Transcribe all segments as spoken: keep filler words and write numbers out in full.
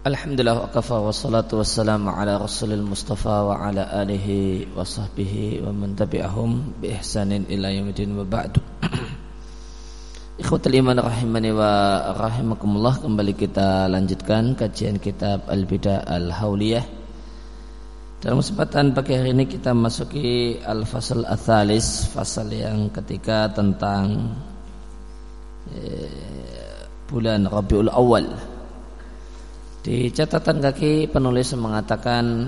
Alhamdulillah wa kafa wa salatu wassalamu ala rasulil mustafa wa ala alihi wa sahbihi wa man tabi'ahum bi ihsanin ila yaumil wa ba'du. Ikhwatul iman rahimani wa rahimakumullah, kembali kita lanjutkan kajian kitab Al-Bidah Al-Hauliyah. Dalam kesempatan pagi hari ini kita masuki Al-Fasl Ats-Tsalis, fasal yang ketiga tentang eh, bulan Rabiul Awal. Di catatan kaki penulis mengatakan,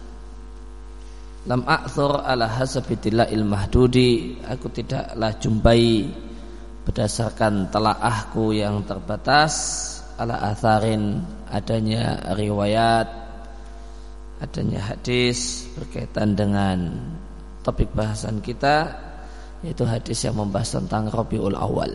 lam a'thur ala hasabidillahil mahdudi, aku tidaklah jumpai berdasarkan telaahku yang terbatas, ala atharin, adanya riwayat, adanya hadis berkaitan dengan topik bahasan kita, yaitu hadis yang membahas tentang Rabiul Awal.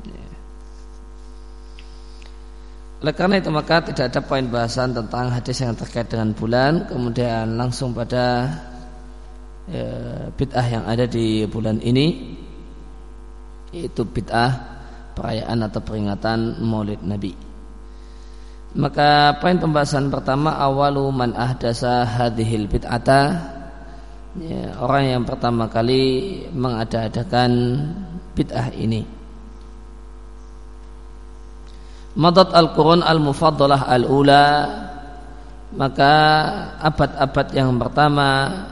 Oleh karena itu maka tidak ada poin bahasan tentang hadis yang terkait dengan bulan, kemudian langsung pada ya, bid'ah yang ada di bulan ini, yaitu bid'ah perayaan atau peringatan Maulid Nabi. Maka poin pembahasan pertama, awalu man ahdasa hadhil bid'ata, ya, orang yang pertama kali mengada-adakan bid'ah ini. Madat al-Qurun al-Mufaddalah al-Ula, maka abad-abad yang pertama,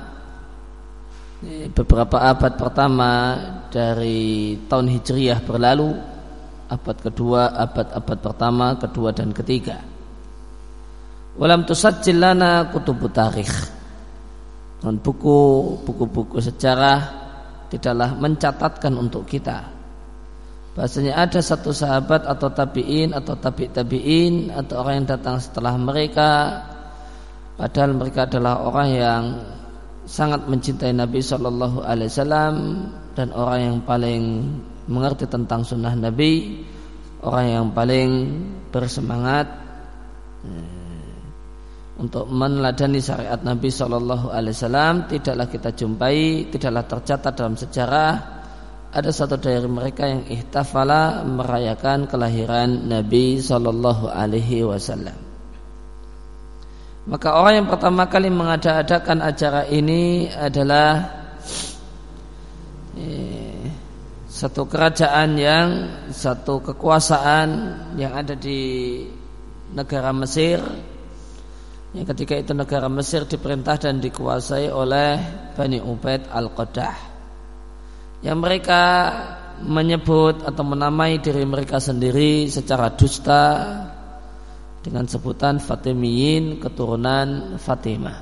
beberapa abad pertama dari tahun Hijriyah berlalu, abad kedua, abad-abad pertama, kedua dan ketiga. Walam tusajjil lana kutubut tarikh, dan buku buku-buku sejarah tidaklah mencatatkan untuk kita bahasanya ada satu sahabat atau tabi'in atau tabi' tabi'in atau orang yang datang setelah mereka, padahal mereka adalah orang yang sangat mencintai Nabi shallallahu alaihi wasallam dan orang yang paling mengerti tentang sunnah Nabi, orang yang paling bersemangat untuk meneladani syariat Nabi shallallahu alaihi wasallam. Tidaklah kita jumpai, tidaklah tercatat dalam sejarah ada satu dari mereka yang ihtafala, merayakan kelahiran Nabi sallallahu alaihi wasallam. Maka orang yang pertama kali mengada-adakan acara ini adalah eh, satu kerajaan yang satu kekuasaan yang ada di negara Mesir. Yang ketika itu negara Mesir diperintah dan dikuasai oleh Bani Ubaid Al-Qaddah, yang mereka menyebut atau menamai diri mereka sendiri secara dusta dengan sebutan Fatimiyin, keturunan Fatimah.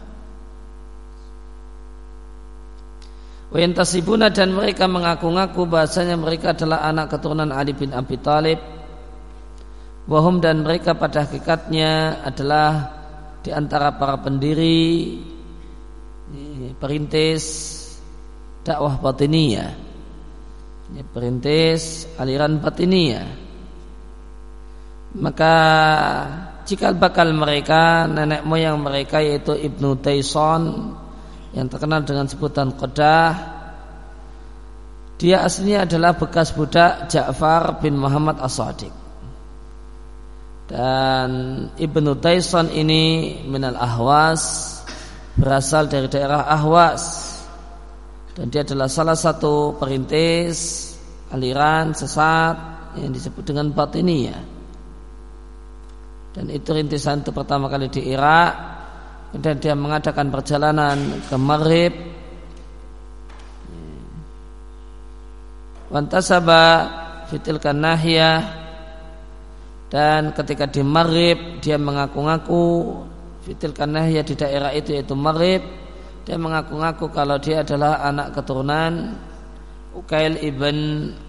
Wa yantasibuna, dan mereka mengaku-ngaku bahasanya mereka adalah anak keturunan Ali bin Abi Thalib. Wahum, dan mereka pada hakikatnya adalah di antara para pendiri perintis dakwah batiniyah, ya, perintis aliran batiniyah. Maka cikal bakal mereka, nenek moyang mereka, yaitu Ibnu Tayson yang terkenal dengan sebutan Qadah, dia aslinya adalah bekas budak Ja'far bin Muhammad As-Shadiq. Dan Ibnu Tayson ini minal Ahwas, berasal dari daerah Ahwas, dan dia adalah salah satu perintis aliran sesat yang disebut dengan Batiniyah. Dan itu rintisan itu pertama kali di Irak. Kemudian dia mengadakan perjalanan ke Maghrib, wantasaba fitilkan nahiyah, dan ketika di Maghrib dia mengaku-ngaku fitilkan nahiyah, di daerah itu yaitu Maghrib, dia mengaku-ngaku kalau dia adalah anak keturunan Uqail ibn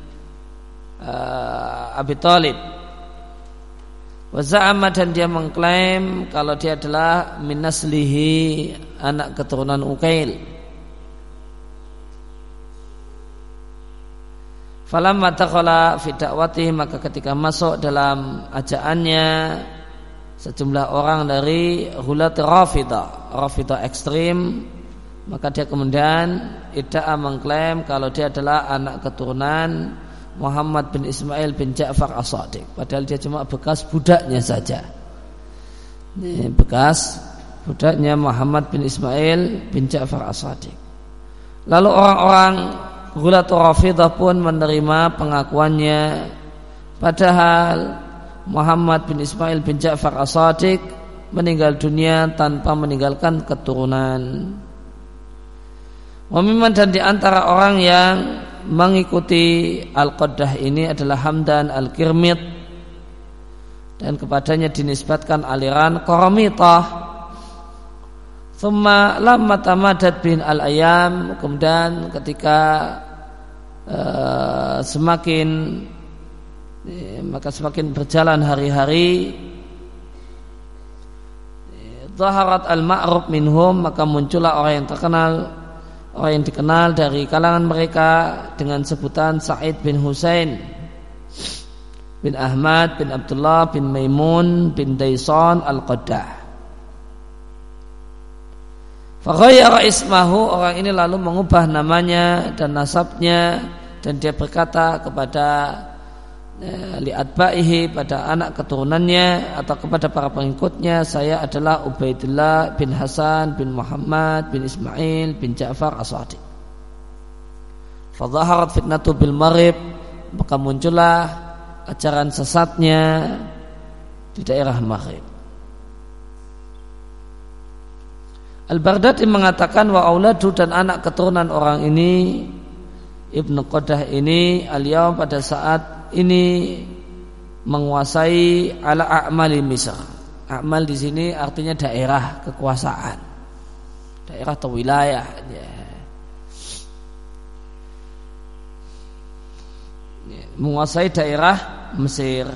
uh, Abi Thalib. Wa za'ama, dan dia mengklaim kalau dia adalah min naslihi, anak keturunan Uqail. Falamma dakhala fi da'watihi, maka ketika masuk dalam ajaannya sejumlah orang dari hulat Rafidah, Rafidah ekstrim, maka dia kemudian idda'a, mengklaim kalau dia adalah anak keturunan Muhammad bin Ismail bin Ja'far As-Shadiq, padahal dia cuma bekas budaknya saja. Ini bekas budaknya Muhammad bin Ismail bin Ja'far As-Sadiq. Lalu orang-orang Ghulatul Rafidah pun menerima pengakuannya, padahal Muhammad bin Ismail bin Ja'far As-Sadiq meninggal dunia tanpa meninggalkan keturunan. Wamiman, dan di antara orang yang mengikuti Al-Qaddah ini adalah Hamdan Al-Kirmit, dan kepadanya dinisbatkan aliran Qaramitah. Thumma lamma tamadat bin al-ayam, kemudian ketika uh, semakin eh, maka semakin berjalan hari-hari, zaharat al-ma'ruf minhum, maka muncullah orang yang terkenal, orang yang dikenal dari kalangan mereka dengan sebutan Sa'id bin Husain bin Ahmad bin Abdullah bin Maimun bin Daisan Al-Qaddah. Faghayyara ismahu, orang ini lalu mengubah namanya dan nasabnya, dan dia berkata kepada eh, li'atba'ihi, pada anak keturunannya atau kepada para pengikutnya, saya adalah Ubaidillah bin Hasan bin Muhammad bin Ismail bin Ja'far As-Sadiq. Fadhaharat fitnatu bil Maghrib, maka muncullah ajaran sesatnya di daerah Maghrib. Al-Baghdadi mengatakan wa auladu, dan anak keturunan orang ini, Ibnu Qaddah ini, al-yaum, pada saat ini menguasai ala a'mali Misr. A'mal di sini artinya daerah kekuasaan, daerah atau wilayah. Menguasai daerah Mesir.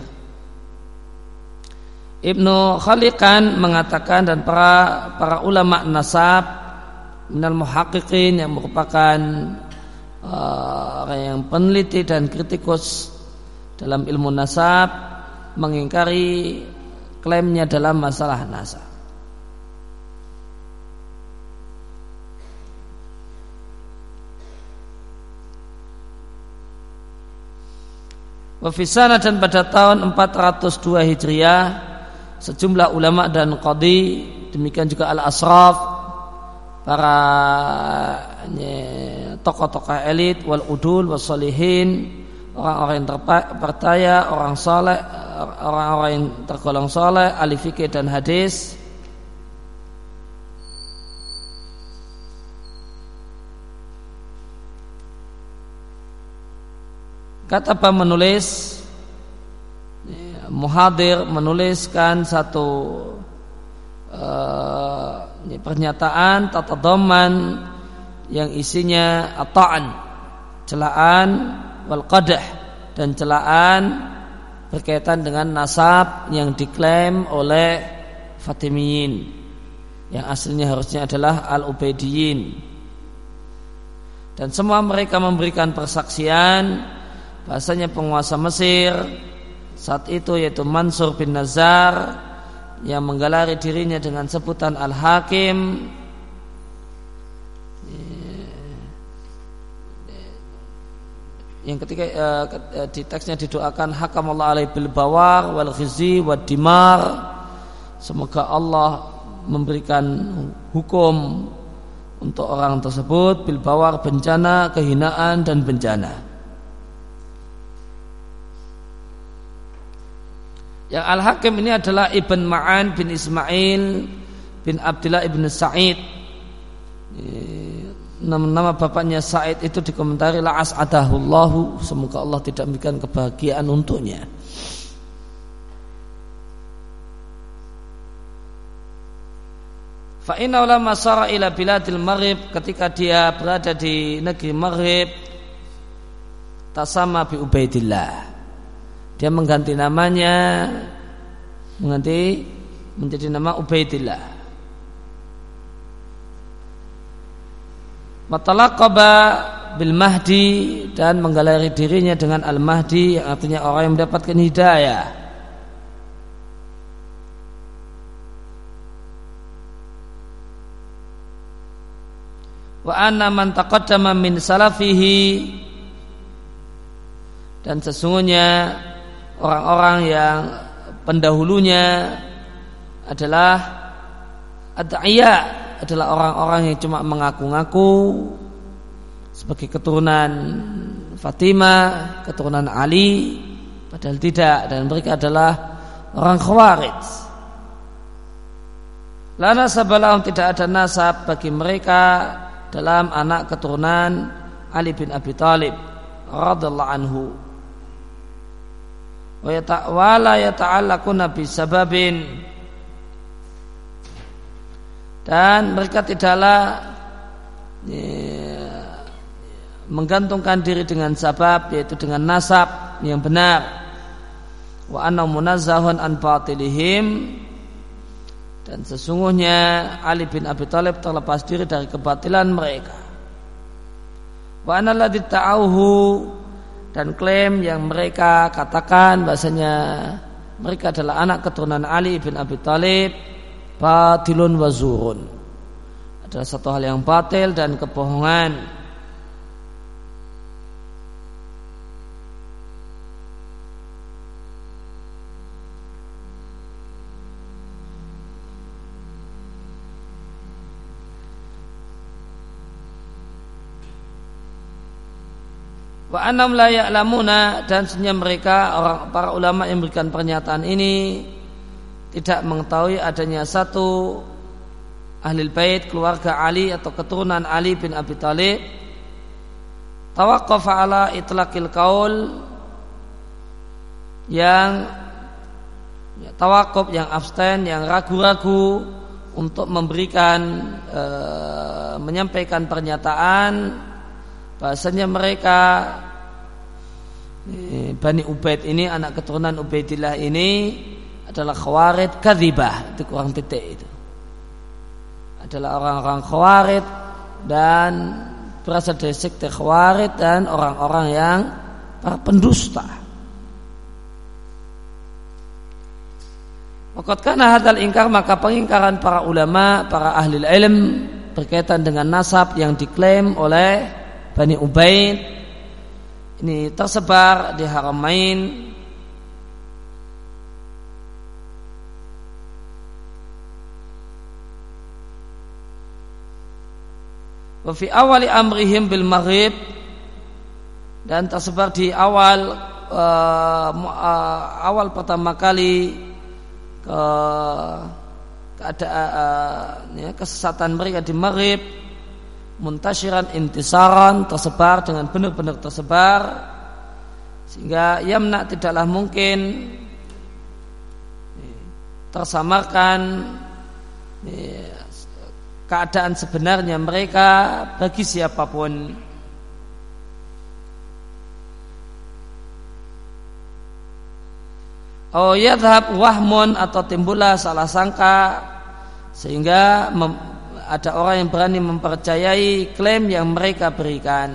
Ibnu Khaliqan mengatakan, dan para para ulama nasab minal muhaqqiqin, yang merupakan uh, orang yang peneliti dan kritikus dalam ilmu nasab, mengingkari klaimnya dalam masalah nasab. Wa fi sana, dan pada tahun empat ratus dua Hijriah, sejumlah ulama dan qadhi, demikian juga al-asraf, para tokoh-tokoh elit, wal udul was solihin, orang-orang yang terpercaya, orang saleh, orang-orang yang tergolong saleh, ahli fikih dan hadis, kata apa menulis, muhadir menuliskan satu uh, pernyataan tatadamman yang isinya ata'an, celaan, wal qadah, dan celaan berkaitan dengan nasab yang diklaim oleh Fatimiyin, yang aslinya harusnya adalah Al-Ubaidiyin. Dan semua mereka memberikan persaksian bahasanya penguasa Mesir saat itu, yaitu Mansur bin Nazar, yang menggelari dirinya dengan sebutan Al-Hakim, yang ketika uh, di teksnya didoakan hakamallahu alaihi bil bawar wal khizi wad dimar, semoga Allah memberikan hukum untuk orang tersebut bil bawar, bencana, kehinaan dan bencana. Yang Al-Hakim ini adalah Ibn Ma'an bin Ismail bin Abdullah ibn Sa'id. Nama-nama bapaknya Sa'id itu dikomentari la as'adahullahu, semoga Allah tidak memberikan kebahagiaan untuknya. Fa inna ulama sara ila biladil Maghrib, ketika dia berada di negeri Maghrib, tasama bi Ubaidillah, dia mengganti namanya, mengganti menjadi nama Ubaidillah. Matalaqaba bil Mahdi, dan menggelari dirinya dengan Al-Mahdi, yang artinya orang yang mendapatkan hidayah. Wa anna man taqaddama min salafihi, dan sesungguhnya orang-orang yang pendahulunya adalah ad'iyah, adalah orang-orang yang cuma mengaku-ngaku sebagai keturunan Fatimah, keturunan Ali, padahal tidak, dan mereka adalah orang Khawarij. La nasabalahum, tidak ada nasab bagi mereka dalam anak keturunan Ali bin Abi Thalib radhiyallahu anhu. Wa la yata'allaquna bi sababin, dan mereka tidaklah ya, menggantungkan diri dengan sabab, yaitu dengan nasab yang benar. Wa anna munazzahun an batilihim, dan sesungguhnya Ali bin Abi Thalib terlepas diri dari kebatilan mereka. Wa anna alladzi ta'awhu, dan klaim yang mereka katakan bahasanya mereka adalah anak keturunan Ali bin Abi Thalib, batilun wa zurun, adalah satu hal yang batil dan kebohongan. Wa annam la ya'lamuna, dan sebenarnya mereka orang para ulama yang memberikan pernyataan ini tidak mengetahui adanya satu ahli bait keluarga Ali atau keturunan Ali bin Abi Thalib tawaqqafa ala itlaqil qaul, yang ya, tawakuf, yang abstain, yang ragu-ragu untuk memberikan e, menyampaikan pernyataan bahasanya mereka Bani Ubaid ini, anak keturunan Ubaidillah ini adalah Khawarij kadzibah, itu kurang titik itu. Adalah orang-orang Khawarij dan berasal dari sekte Khawarij dan orang-orang yang para pendusta. Waqad kana hadzal ingkar, maka pengingkaran para ulama, para ahli ilm berkaitan dengan nasab yang diklaim oleh Bani Ubaid ini tersebar di Haramain. Wa fi awali amrihim bil maghrib, dan tersebar di awal uh, uh, awal pertama kali ke keadaan uh, ya, kesesatan mereka di Maghrib, muntasyiran intisaran, tersebar dengan benar-benar tersebar, sehingga yamna tidaklah mungkin tersamarkan keadaan sebenarnya mereka bagi siapapun. Oh yadhab wahmun, atau timbullah salah sangka sehingga mem- ada orang yang berani mempercayai klaim yang mereka berikan.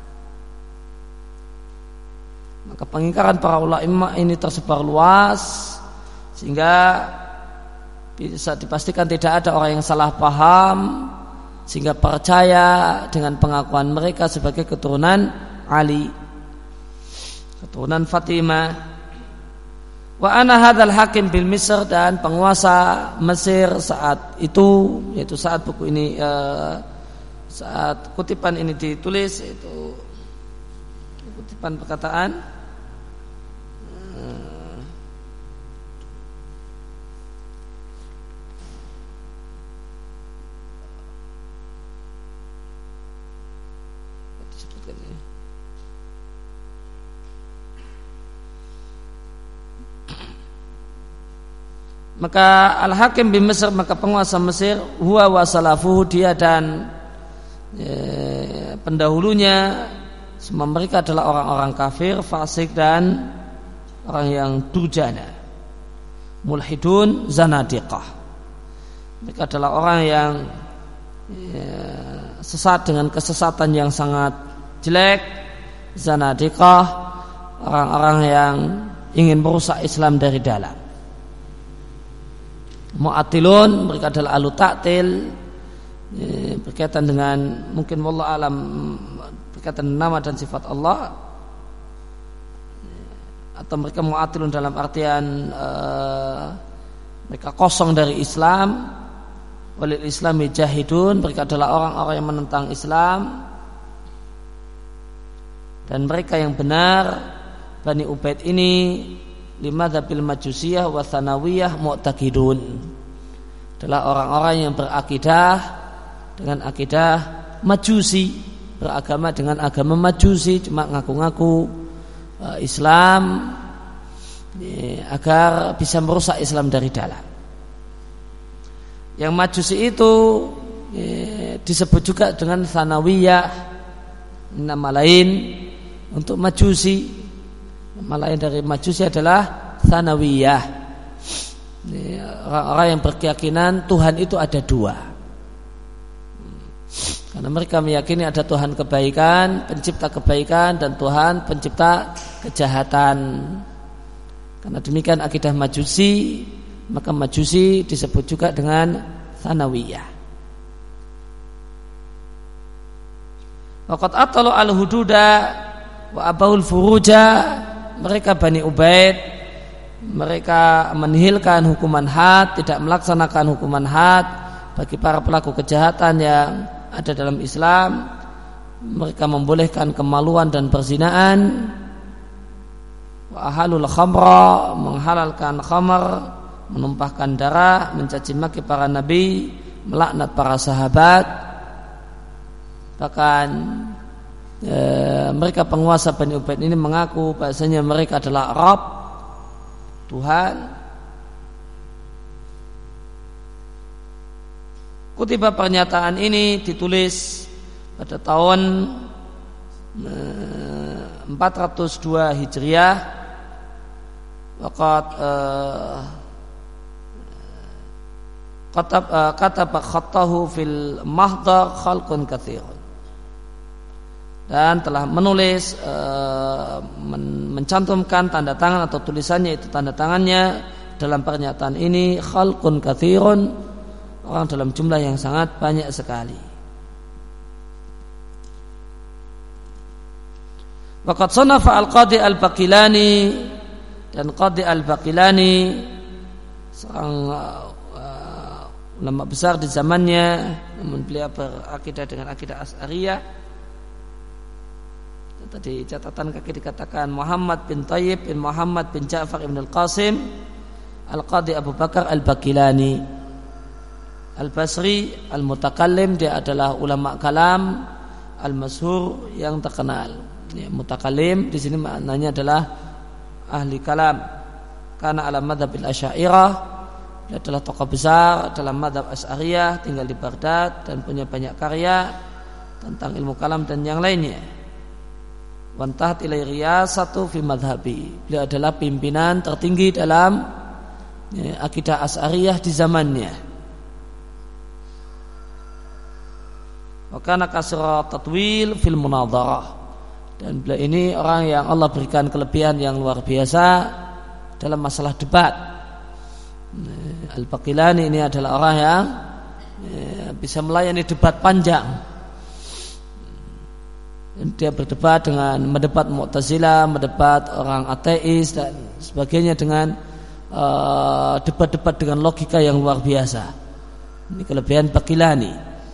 Maka pengingkaran para ulama ini tersebar luas sehingga bisa dipastikan tidak ada orang yang salah paham sehingga percaya dengan pengakuan mereka sebagai keturunan Ali, keturunan Fatimah. Wa ana hadzal hakim bil Misr, dan penguasa Mesir saat itu, yaitu saat buku ini uh, saat kutipan ini ditulis, itu kutipan perkataan uh, disebutkan ini. Maka al-hakim bi Mesir, maka penguasa Mesir, huwa wa salafuhu, dia dan ya, pendahulunya, semua mereka adalah orang-orang kafir, fasik, dan orang yang durjana, mulhidun, zanadiqah. Mereka adalah orang yang ya, sesat dengan kesesatan yang sangat jelek, zanadiqah, orang-orang yang ingin merusak Islam dari dalam. Mu'attilun, mereka adalah ahlu ta'til, ya, berkaitan dengan mungkin wallahu alam berkaitan nama dan sifat Allah, atau mereka mu'attilun dalam artian uh, mereka kosong dari Islam. Walil Islami jahidun, mereka adalah orang-orang yang menentang Islam. Dan mereka yang benar, Bani Ubaid ini limadzabil majusiyah wa tsanawiyah mu'taqidun, adalah orang-orang yang berakidah dengan akidah Majusi, beragama dengan agama Majusi, cuma ngaku-ngaku uh, Islam ya, agar bisa merusak Islam dari dalam. Yang Majusi itu ya, disebut juga dengan Tsanawiyah, nama lain untuk Majusi. Nama lain dari Majusi adalah Tsanawiyah. Ya, orang-orang yang berkeyakinan Tuhan itu ada dua. Karena mereka meyakini ada Tuhan kebaikan, pencipta kebaikan, dan Tuhan pencipta kejahatan. Karena demikian akidah Majusi, maka Majusi disebut juga dengan Tsanawiyah. Waqad atalu al-hududa wa abaul furuja, mereka Bani Ubaid, mereka menihilkan hukuman had, tidak melaksanakan hukuman had bagi para pelaku kejahatan yang ada dalam Islam. Mereka membolehkan kemaluan dan perzinaan. Wa ahalul khamra, menghalalkan khamar, menumpahkan darah, mencaci maki para nabi, melaknat para sahabat. Bahkan e, mereka penguasa Bani Ubaid ini mengaku bahasanya mereka adalah Rabb, Tuhan. Kutiba pernyataan ini ditulis pada tahun e, empat ratus dua Hijriah. Waqad e, kata Pak khattahu fil mahdar khalqun katsirun, dan telah menulis e, men, mencantumkan tanda tangan atau tulisannya itu tanda tangannya dalam pernyataan ini khalqun katsirun, orang dalam jumlah yang sangat banyak sekali. Waqad sanafa al-Qadhi al-Baqilani, dan Qadhi al-Baqilani seorang ulama besar di zamannya, namun beliau berakidah dengan akidah Asy'ariyah. Tadi catatan kaki dikatakan Muhammad bin Thayyib bin Muhammad bin Ja'far ibn al-Qasim Al-Qadhi Abu Bakar al-Baqilani Al-Basri al-Mutakallim. Dia adalah ulama kalam al-masyhur yang terkenal. Ya, mutakallim di sini maknanya adalah ahli kalam. Karena ala madhabil Asy'ariyah, dia adalah tokoh besar dalam madhab Asy'ariyah, tinggal di Baghdad dan punya banyak karya tentang ilmu kalam dan yang lainnya. Wantahat ilai riyasatu fi madhabi, beliau adalah pimpinan tertinggi dalam ya, akidah Asy'ariyah di zamannya. Wa kana kasra tatwil fil munadharah, dan beliau ini orang yang Allah berikan kelebihan yang luar biasa dalam masalah debat. Al-Baqilani ini adalah orang yang ya, bisa melayani debat panjang. Dia berdebat dengan mendebat Mu'tazilah, mendebat orang ateis dan sebagainya dengan uh, debat-debat dengan logika yang luar biasa. Ini kelebihan Baqilani.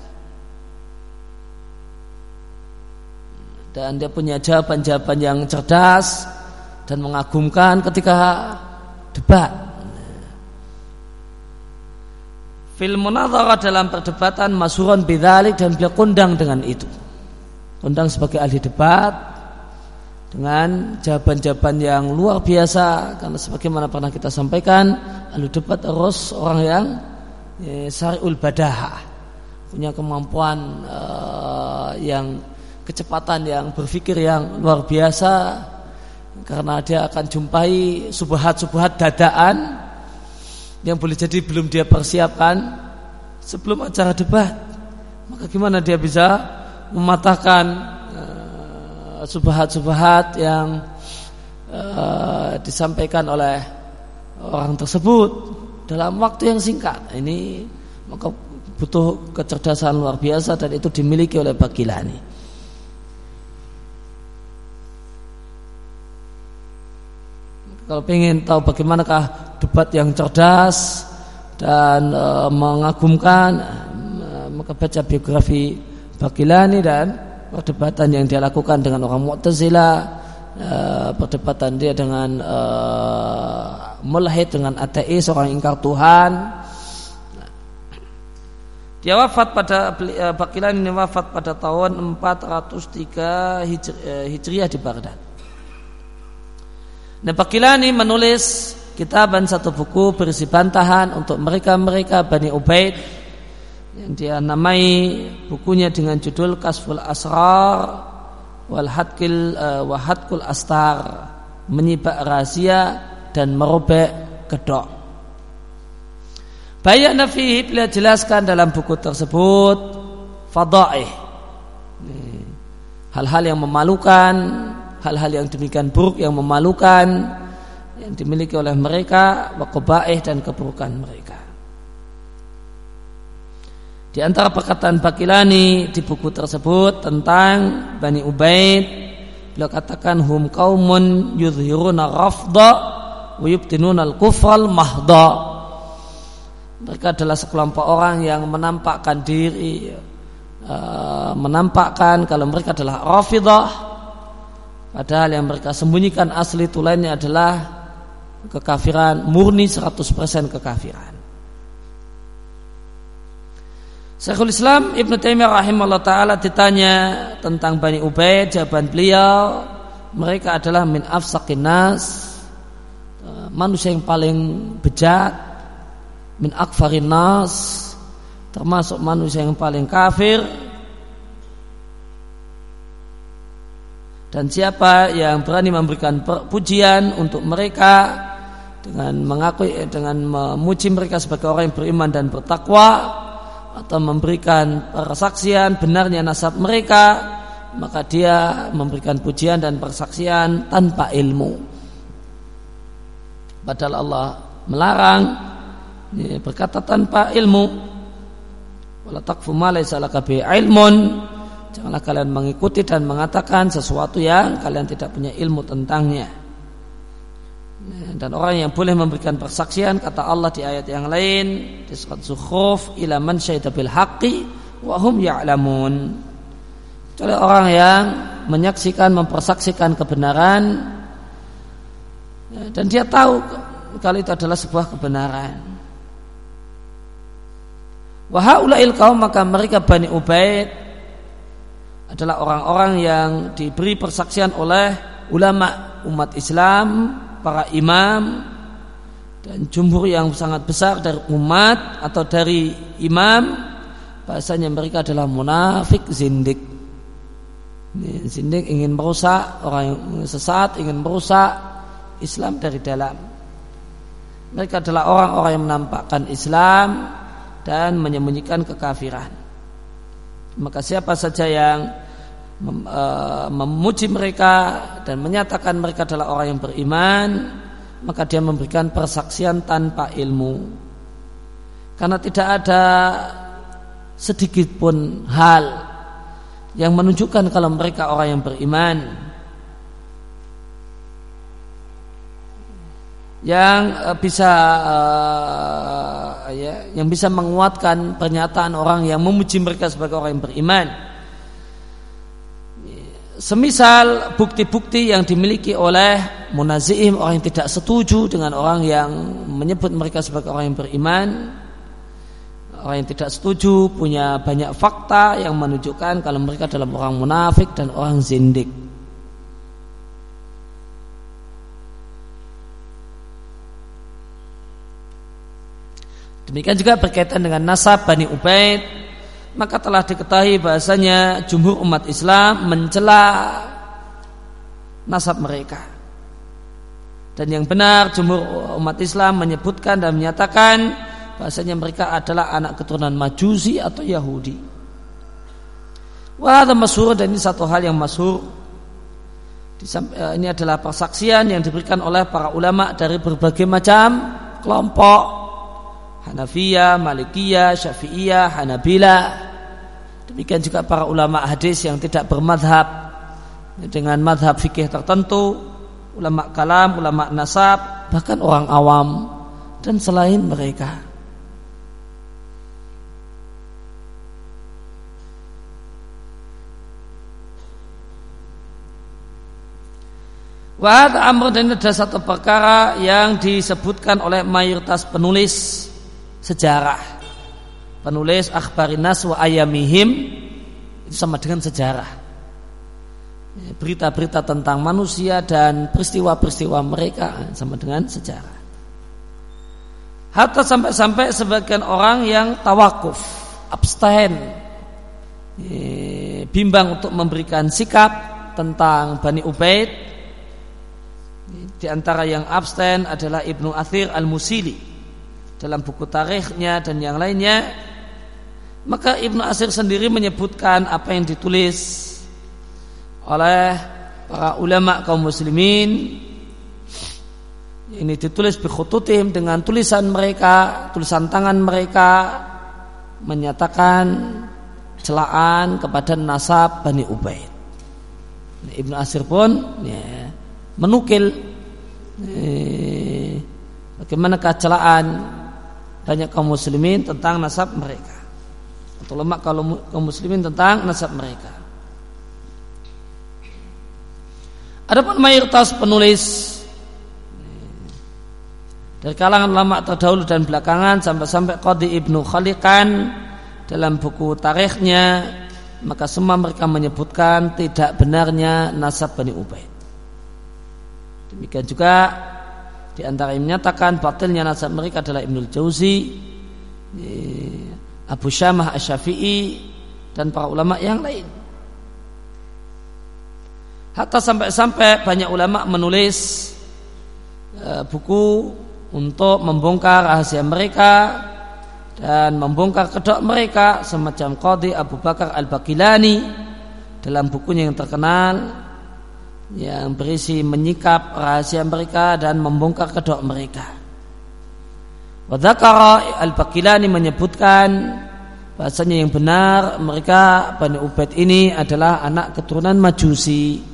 Dan dia punya jawaban-jawaban yang cerdas dan mengagumkan ketika debat. Fil munadharah, dalam perdebatan, masyhurun bidzalik, dan beliau kondang dengan itu. Kondang sebagai ahli debat dengan jawaban-jawaban yang luar biasa. Karena sebagaimana pernah kita sampaikan, ahli debat harus orang yang ya, sari'ul badahah, punya kemampuan uh, yang kecepatan yang berpikir yang luar biasa, karena dia akan jumpai subhat-subhat dadaan yang boleh jadi belum dia persiapkan sebelum acara debat. Maka gimana dia bisa mematahkan uh, subhat-subhat yang uh, disampaikan oleh orang tersebut dalam waktu yang singkat. Ini maka butuh kecerdasan luar biasa, dan itu dimiliki oleh Baqilani. Kalau ingin tahu bagaimanakah debat yang cerdas, dan e, mengagumkan, e, maka baca biografi Baqilani dan perdebatan yang dia lakukan dengan orang Mu'tazilah, e, perdebatan dia dengan e, mulhid, dengan ateis, orang ingkar Tuhan. Dia wafat pada Baqilani ini wafat pada tahun empat ratus tiga Hijriah di Baghdad. Nah, Baqilani menulis kitaban, satu buku berisi bantahan untuk mereka-mereka Bani Ubaid yang dia namai bukunya dengan judul Kasful Asrar wal Hadkil wa Hadkul Astar, menyibak rahasia dan merobek kedok. Banyak nafihi, beliau jelaskan dalam buku tersebut fadaih, hal-hal yang memalukan, hal-hal yang demikian buruk yang memalukan yang dimiliki oleh mereka, wa qabaih, dan keburukan mereka. Di antara perkataan Baqilani di buku tersebut tentang Bani Ubaid, beliau katakan hum qaumun yudhiruna rafda wa yubtinuna al-kufral mahda. Mereka adalah sekelompok orang yang menampakkan diri, uh, menampakkan kalau mereka adalah Rafidah, padahal yang mereka sembunyikan asli itu lainnya adalah kekafiran murni, seratus persen kekafiran. Syekhul Islam Ibnu Taimiyah rahimahullah ta'ala ditanya tentang Bani Ubaid, jawaban beliau, mereka adalah min afsaqin nas, manusia yang paling bejat, min akfarin nas, termasuk manusia yang paling kafir. Dan siapa yang berani memberikan pujian untuk mereka dengan mengakui, dengan memuji mereka sebagai orang yang beriman dan bertakwa, atau memberikan persaksian benarnya nasab mereka, maka dia memberikan pujian dan persaksian tanpa ilmu. Padahal Allah melarang berkata tanpa ilmu. Wala taqfu ma laysa laka bihi ilmun. Janganlah kalian mengikuti dan mengatakan sesuatu yang kalian tidak punya ilmu tentangnya. Dan orang yang boleh memberikan persaksian, kata Allah di ayat yang lain di surat Zukhruf, ila man syahida bil haqqi wa hum ya'lamun. Jadi orang yang menyaksikan, mempersaksikan kebenaran dan dia tahu kalau itu adalah sebuah kebenaran. Wa haula'il qaum, maka mereka Bani Ubaid adalah orang-orang yang diberi persaksian oleh ulama umat Islam, para imam, dan jumhur yang sangat besar dari umat atau dari imam, bahasanya mereka adalah munafik zindik. Zindik ingin merusak, orang yang sesat ingin merusak Islam dari dalam. Mereka adalah orang-orang yang menampakkan Islam dan menyembunyikan kekafiran. Maka siapa saja yang mem, uh, memuji mereka dan menyatakan mereka adalah orang yang beriman, maka dia memberikan persaksian tanpa ilmu. Karena tidak ada sedikit pun hal yang menunjukkan kalau mereka orang yang beriman, yang uh, bisa uh, ya, yang bisa menguatkan pernyataan orang yang memuji mereka sebagai orang yang beriman. Semisal bukti-bukti yang dimiliki oleh munazi'im, orang yang tidak setuju dengan orang yang menyebut mereka sebagai orang yang beriman. Orang yang tidak setuju punya banyak fakta yang menunjukkan kalau mereka adalah orang munafik dan orang zindik. Demikian juga berkaitan dengan nasab Bani Ubaid, maka telah diketahui bahasanya jumhur umat Islam mencela nasab mereka. Dan yang benar jumhur umat Islam menyebutkan dan menyatakan bahasanya mereka adalah anak keturunan Majusi atau Yahudi. Wah, ada masyhur, dan ini satu hal yang masyhur. Ini adalah persaksian yang diberikan oleh para ulama dari berbagai macam kelompok, Hanafiyah, Malikiyah, Syafi'iyah, Hanabilah. Demikian juga para ulama hadis yang tidak bermadhab dengan madhab fikih tertentu, ulama kalam, ulama nasab, bahkan orang awam dan selain mereka. Wa hadza amrun, dan ini adalah satu perkara yang disebutkan oleh mayoritas penulis sejarah. Penulis akhbarin nas wa ayamihim itu sama dengan sejarah. Berita-berita tentang manusia dan peristiwa-peristiwa mereka sama dengan sejarah. Hatta sampai-sampai sebagian orang yang tawakuf, abstain, bimbang untuk memberikan sikap tentang Bani Ubaid. Di antara yang abstain adalah Ibnu Athir Al-Musili dalam buku tarikhnya dan yang lainnya. Maka Ibnu Athir sendiri menyebutkan apa yang ditulis oleh para ulama kaum muslimin. Ini ditulis bi khututihim, dengan tulisan mereka, tulisan tangan mereka, menyatakan celaan kepada nasab Bani Ubaid. Ibnu Athir pun ya, menukil eh, bagaimana celaan banyak kaum muslimin tentang nasab mereka, atau ulama kaum muslimin tentang nasab mereka. Adapun mayoritas penulis dari kalangan ulama terdahulu dan belakangan sampai-sampai Qadhi Ibnu Khaliqan dalam buku tarikhnya, maka semua mereka menyebutkan tidak benarnya nasab Bani Ubaid. Demikian juga di antara yang menyatakan batilnya nasab mereka adalah Ibnul Jauzi, Abu Syamah Asy-Syafi'i, dan para ulama yang lain. Hatta sampai-sampai banyak ulama menulis uh, buku untuk membongkar rahasia mereka dan membongkar kedok mereka, semacam Qadhi Abu Bakar Al-Baqilani dalam bukunya yang terkenal yang berisi menyikap rahasia mereka dan membongkar kedok mereka. Wa dzakara Al-Baqilani menyebutkan bahasanya yang benar mereka Bani Ubaid ini adalah anak keturunan Majusi.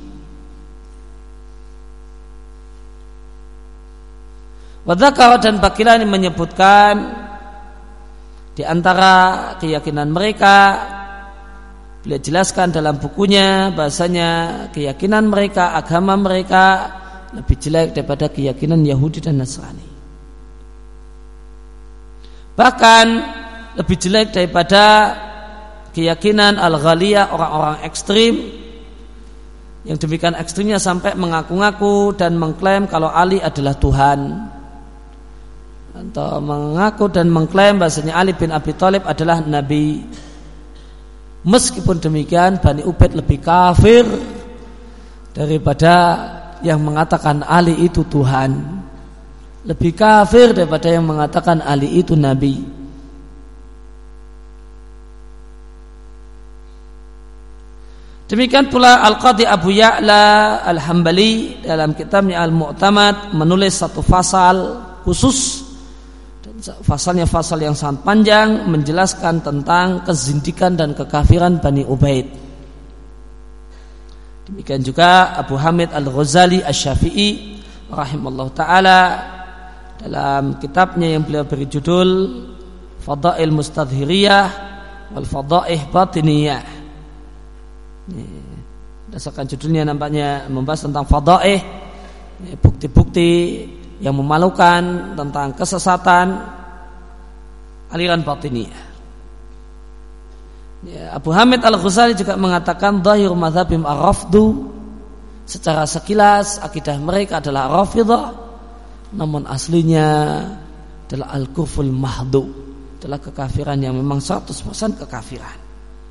Wadzakar, dan Baqilani menyebutkan di antara keyakinan mereka, beliau jelaskan dalam bukunya bahasanya keyakinan mereka, agama mereka lebih jelek daripada keyakinan Yahudi dan Nasrani. Bahkan lebih jelek daripada keyakinan Al-Ghaliyah, orang-orang ekstrim yang demikian ekstrimnya sampai mengaku-ngaku dan mengklaim kalau Ali adalah Tuhan, atau mengaku dan mengklaim bahasanya Ali bin Abi Thalib adalah Nabi. Meskipun demikian, Bani Ubaid lebih kafir daripada yang mengatakan Ali itu Tuhan, lebih kafir daripada yang mengatakan Ali itu Nabi. Demikian pula Al-Qadhi Abu Ya'la Al-Hambali dalam kitabnya Al-Mu'tamad menulis satu fasal khusus. Fasalnya fasal yang sangat panjang menjelaskan tentang kezindikan dan kekafiran Bani Ubaid. Demikian juga Abu Hamid Al-Ghazali Asy-Syafi'i rahimallahu taala dalam kitabnya yang beliau beri judul Fadail Mustadhiriyah wal Fadaih Batiniyah. Berdasarkan judulnya nampaknya membahas tentang fadaih, bukti-bukti yang memalukan tentang kesesatan aliran batiniyah. Ya, Abu Hamid Al-Ghazali juga mengatakan dhahir madzhabim ar-rafdu, secara sekilas akidah mereka adalah Rafidhah, namun aslinya adalah al-kufrul mahdu, adalah kekafiran yang memang seratus persen kekafiran.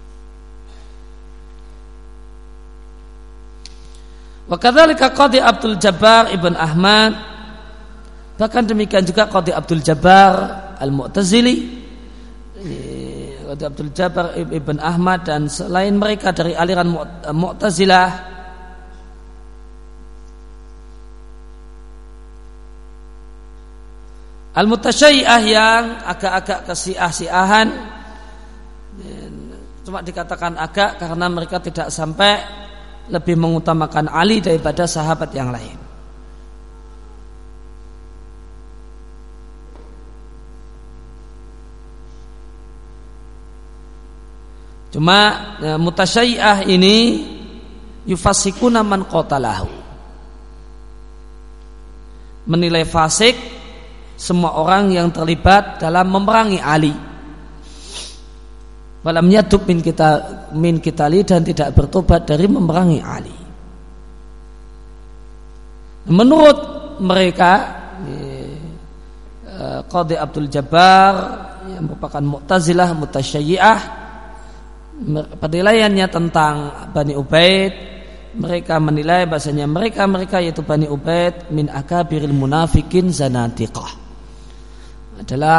Wa kadzalika Qadhi Abdul Jabbar Ibn Ahmad, bahkan demikian juga Qadhi Abdul Jabbar Al-Mu'tazili, Qadhi Abdul Jabbar Ibn Ahmad dan selain mereka dari aliran Mu'tazilah. Al-Mutasyayi'ah yang agak-agak kesiah-siahan, cuma dikatakan agak karena mereka tidak sampai lebih mengutamakan Ali daripada sahabat yang lain. Cuma ya, mutasyayi'ah ini yufasikuna man qatalahu, menilai fasik semua orang yang terlibat dalam memerangi Ali. Walam yatub min kita min kitali, dan tidak bertobat dari memerangi Ali. Menurut mereka, Qadhi Abdul Jabbar yang merupakan Mu'tazilah Mutasyayyi'ah, penilaiannya tentang Bani Ubaid, mereka menilai bahasanya mereka-mereka yaitu Bani Ubaid min akabiril munafikin zanadiqah, adalah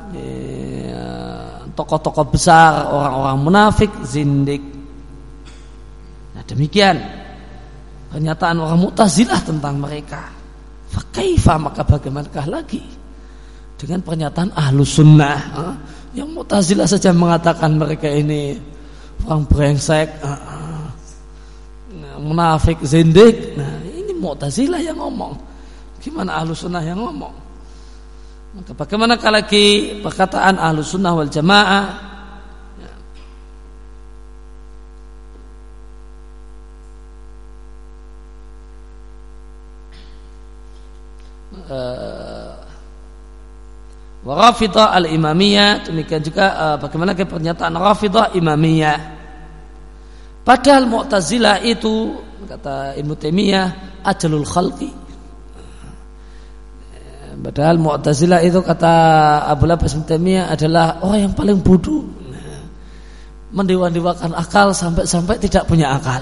eh, tokoh-tokoh besar orang-orang munafik zindik. Nah, demikian pernyataan orang Mu'tazilah tentang mereka. Fa kaifa, maka bagaimanakah lagi dengan pernyataan Ahlus Sunnah, eh? yang Mu'tazilah saja mengatakan mereka ini orang brengsek, eh, munafik, zindik. Nah, ini Mu'tazilah yang ngomong. Gimana Ahlus Sunnah yang ngomong? Maka bagaimana lagi perkataan Ahlus Sunnah wal Jamaah? Ya. Uh, wa Rafidah al-Imamiyah, demikian juga uh, bagaimana ke pernyataan Rafidah Imamiyah. Padahal Mu'tazilah itu, kata Ibnu Taimiyah, ajalul khalqi. Padahal Mu'tazilah itu, kata Abu Abbas Ibnu Taimiyah, adalah orang yang paling bodoh, mendewa-dewakan akal sampai-sampai tidak punya akal.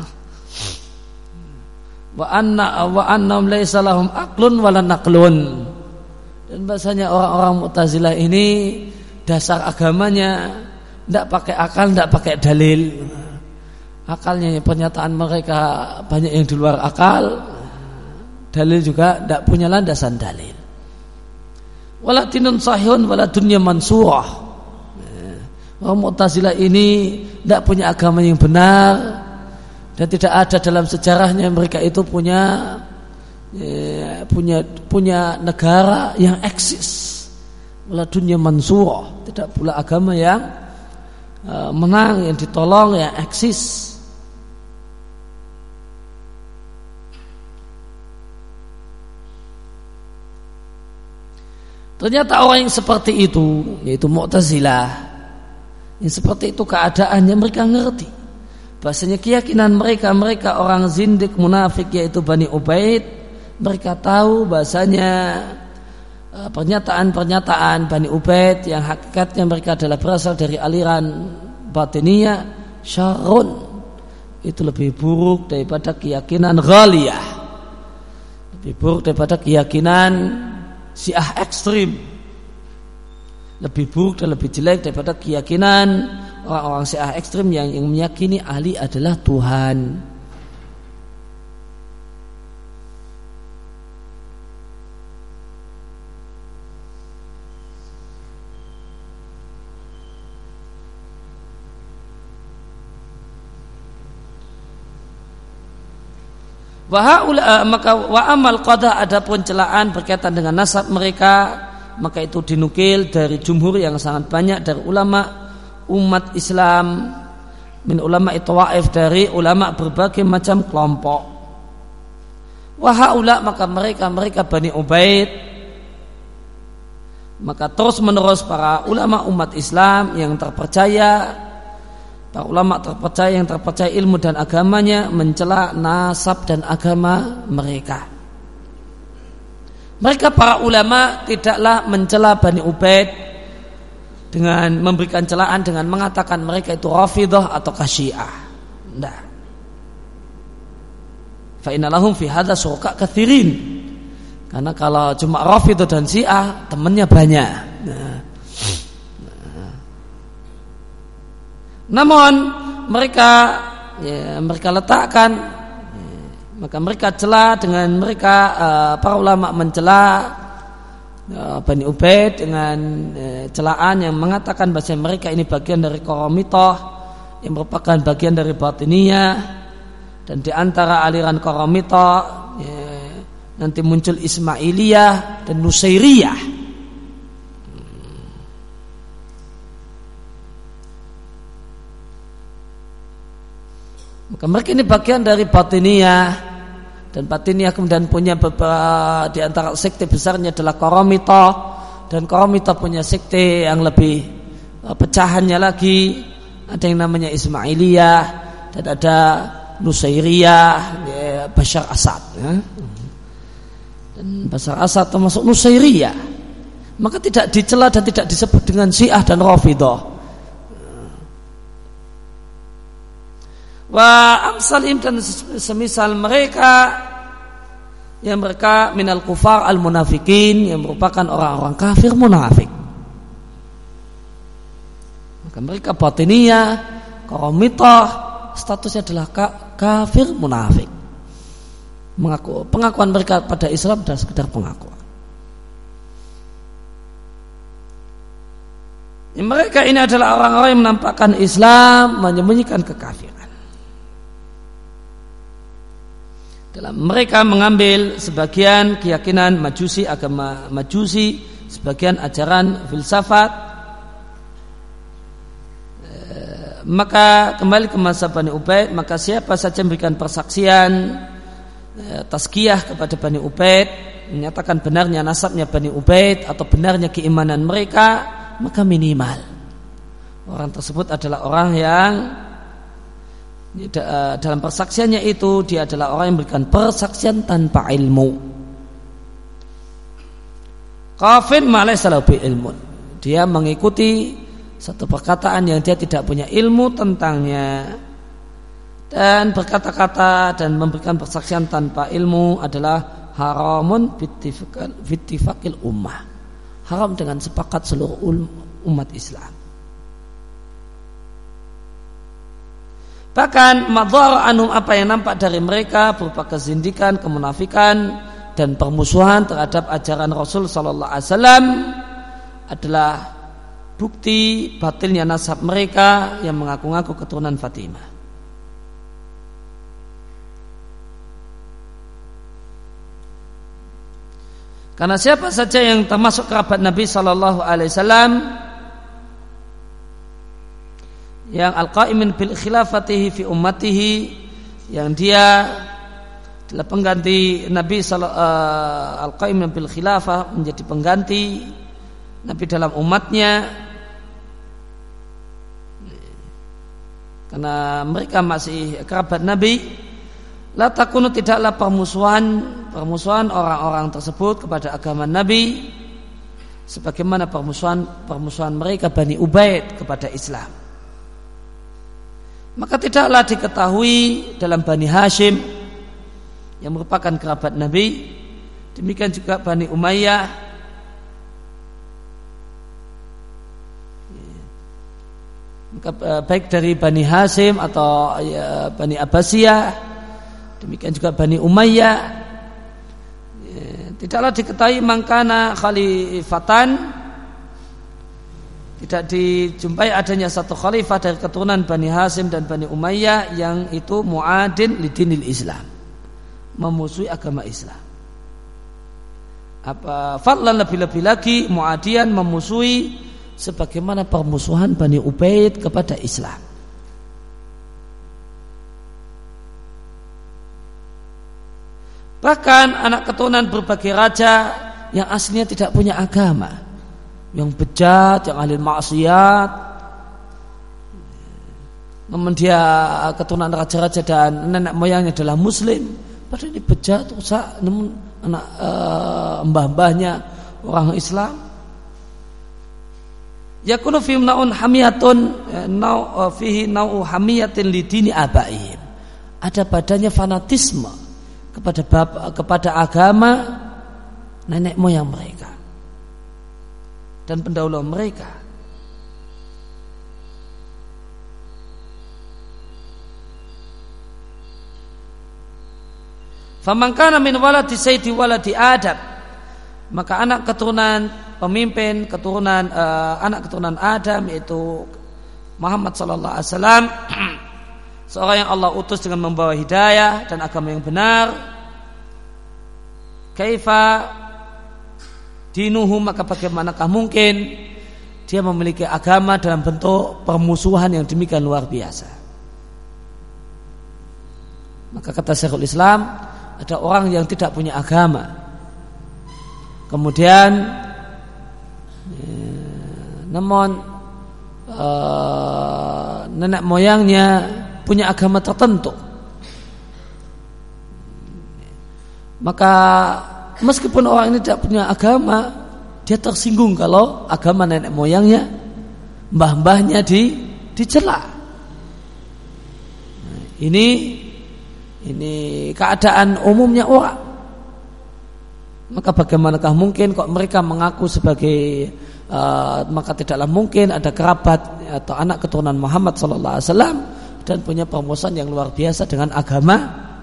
Wa anna wa annahum laisa lahum aqlun wala naqlun. Dan bahasanya orang-orang Mu'tazilah ini dasar agamanya tidak pakai akal, tidak pakai dalil. Akalnya, pernyataan mereka banyak yang di luar akal, dalil juga tidak punya landasan dalil. Wala dinun sahihun wala dunya mansurah. Orang Mu'tazilah ini tidak punya agama yang benar, dan tidak ada dalam sejarahnya mereka itu punya ya, punya punya negara yang eksis. Wala dunya mansurah, tidak pula agama yang uh, menang, yang ditolong, yang eksis. Ternyata orang yang seperti itu, yaitu Mu'tazilah, yang seperti itu keadaannya, mereka ngerti bahasanya keyakinan mereka, mereka orang zindik munafik yaitu Bani Ubaid, mereka tahu bahasanya pernyataan-pernyataan Bani Ubaid yang hakikatnya mereka adalah berasal dari aliran batiniyah, syarrun, itu lebih buruk daripada keyakinan ghaliyah, lebih buruk daripada keyakinan Syiah ekstrim, lebih buruk dan lebih jelek daripada keyakinan orang-orang Syiah ekstrim yang, yang meyakini Ali adalah Tuhan. Wahaula, maka wa amal qada, adapun celaan berkaitan dengan nasab mereka, maka itu dinukil dari jumhur yang sangat banyak dari ulama umat Islam, min ulama tawaif, dari ulama berbagai macam kelompok. Wahaula, maka mereka mereka Bani Ubaid, maka terus menerus para ulama umat Islam yang terpercaya, para ulama terpercaya yang terpercaya ilmu dan agamanya, mencela nasab dan agama mereka. Mereka para ulama tidaklah mencela Bani Ubaid dengan memberikan celaan dengan mengatakan mereka itu Rafidah atau Syiah. Tidak. Fa inna lahum fi hadza syuraka katsirin. Karena kalau cuma Rafidah dan Syiah, temannya banyak. Nah. Namun mereka ya, mereka letakkan ya, maka mereka cela dengan mereka uh, para ulama mencela uh, Bani Ubaid dengan uh, celaan yang mengatakan bahwa mereka ini bagian dari Qaramithah yang merupakan bagian dari batiniyah, dan di antara aliran Qaramithah ya, nanti muncul Ismailiyah dan Nusairiyah. Maka mereka ini bagian dari batiniyah, dan Batiniyah kemudian punya beberapa di antara sekte besarnya adalah Qaramithah, dan Qaramithah punya sekte yang lebih pecahannya lagi, ada yang namanya Ismailiyah dan ada Nusairiyah, ya, Bashar Asad ya. Dan Bashar Asad termasuk Nusairiyah, maka tidak dicela dan tidak disebut dengan Syiah dan Rafidhah. Wa amsalim, dan semisal mereka yang mereka minal kufar al munafikin, yang merupakan orang-orang kafir munafik. Maka mereka Batiniyah, Qaramithah statusnya adalah kafir munafik. Mengaku, pengakuan mereka pada Islam adalah sekedar pengakuan. Mereka ini adalah orang-orang yang menampakkan Islam, menyembunyikan kekafiran. Dalam mereka mengambil sebagian keyakinan Majusi, agama Majusi, sebagian ajaran filsafat, e, maka kembali ke masa Bani Ubaid, maka siapa saja memberikan persaksian e, tazkiyah kepada Bani Ubaid, menyatakan benarnya nasabnya Bani Ubaid atau benarnya keimanan mereka, maka minimal orang tersebut adalah orang yang dalam persaksiannya itu dia adalah orang yang memberikan persaksian tanpa ilmu. Kafir malaysa lahu bi ilmun, dia mengikuti satu perkataan yang dia tidak punya ilmu tentangnya, dan berkata-kata dan memberikan persaksian tanpa ilmu adalah haramun bittifaqil ummah, haram dengan sepakat seluruh umat Islam. Bahkan madhar anum, apa yang nampak dari mereka berupa kezindikan, kemunafikan dan permusuhan terhadap ajaran Rasul sallallahu alaihi wasallam adalah bukti batilnya nasab mereka yang mengaku-ngaku keturunan Fatimah. Karena siapa saja yang termasuk kerabat Nabi sallallahu alaihi wasallam yang al-qa'imin bil khilafatihi fi ummatihi, yang dia adalah pengganti Nabi uh, al-qa'imin bil khilafah, menjadi pengganti Nabi dalam umatnya, karena mereka masih kerabat Nabi, la takunu, tidaklah permusuhan permusuhan orang-orang tersebut kepada agama Nabi sebagaimana permusuhan permusuhan mereka Bani Ubaid kepada Islam. Maka tidaklah diketahui dalam Bani Hashim yang merupakan kerabat Nabi, demikian juga Bani Umayyah, maka baik dari Bani Hashim atau ya, Bani Abbasiyah, demikian juga Bani Umayyah, ya, tidaklah diketahui mangkana khalifatan, tidak dijumpai adanya satu khalifah dari keturunan Bani Hashim dan Bani Umayyah yang itu mu'adin lidinil Islam, memusuhi agama Islam. Apa fadlan, lebih-lebih lagi mu'adian, memusuhi sebagaimana permusuhan Bani Ubaid kepada Islam. Bahkan anak keturunan berbagai raja yang aslinya tidak punya agama, yang bejat, yang ahli maksiat, namun dia keturunan raja-raja dan nenek moyangnya adalah Muslim, padahal ini bejat, rusak, namun anak e, mbah-mbahnya orang Islam. Yakunu fi naun hamiyatun nau fihi nau hamiyatin lidini abaihim, ada padanya fanatisme kepada bapa, kepada agama nenek moyang mereka dan pendahulu mereka. Faman kana min waladi sayyidi waladi Adam, maka anak keturunan pemimpin keturunan uh, anak keturunan Adam, yaitu Muhammad sallallahu alaihi wasallam, seorang yang Allah utus dengan membawa hidayah dan agama yang benar. Kaifa dinuhu, maka bagaimanakah mungkin dia memiliki agama dalam bentuk permusuhan yang demikian luar biasa. Maka kata Syekhul Islam, ada orang yang tidak punya agama, kemudian eh, namun eh, nenek moyangnya punya agama tertentu, maka meskipun orang ini tidak punya agama, dia tersinggung kalau agama nenek moyangnya, mbah-mbahnya di dicela. Nah, ini ini keadaan umumnya orang. Maka bagaimanakah mungkin kok mereka mengaku sebagai uh, maka tidaklah mungkin ada kerabat atau anak keturunan Muhammad sallallahu alaihi wasallam dan punya permusuhan yang luar biasa dengan agama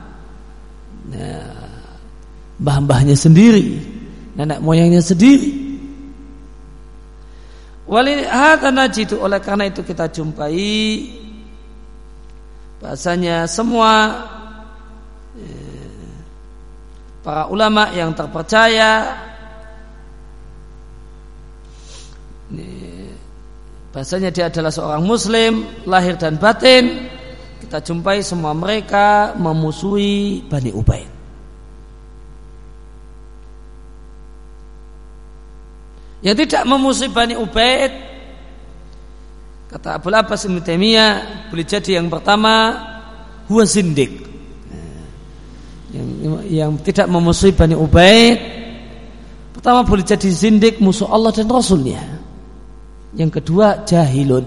nah, mbah-mbahnya sendiri, nenek moyangnya sendiri. Walihada najidu, oleh karena itu kita jumpai bahasanya semua eh, para ulama yang terpercaya eh, bahasanya dia adalah seorang muslim lahir dan batin, kita jumpai semua mereka memusuhi Bani Ubaid. Yang tidak memusuhi Bani Ubaid, kata Abul Abbas Ibnu Taimiyah, boleh jadi yang pertama huwa zindik. Yang, yang tidak memusuhi Bani Ubaid, pertama boleh jadi zindik, musuh Allah dan Rasulnya. Yang kedua jahilun,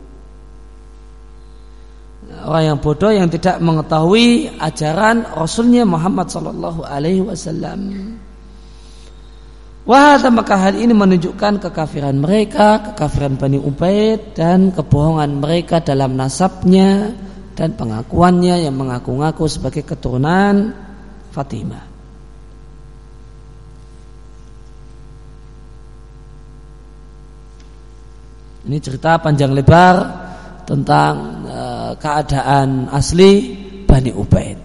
orang yang bodoh yang tidak mengetahui ajaran Rasulnya Muhammad sallallahu alaihi wasallam. Wah, maka hal ini menunjukkan kekafiran mereka, kekafiran Bani Ubaid dan kebohongan mereka dalam nasabnya dan pengakuannya yang mengaku-ngaku sebagai keturunan Fatimah. Ini cerita panjang lebar tentang uh, keadaan asli Bani Ubaid.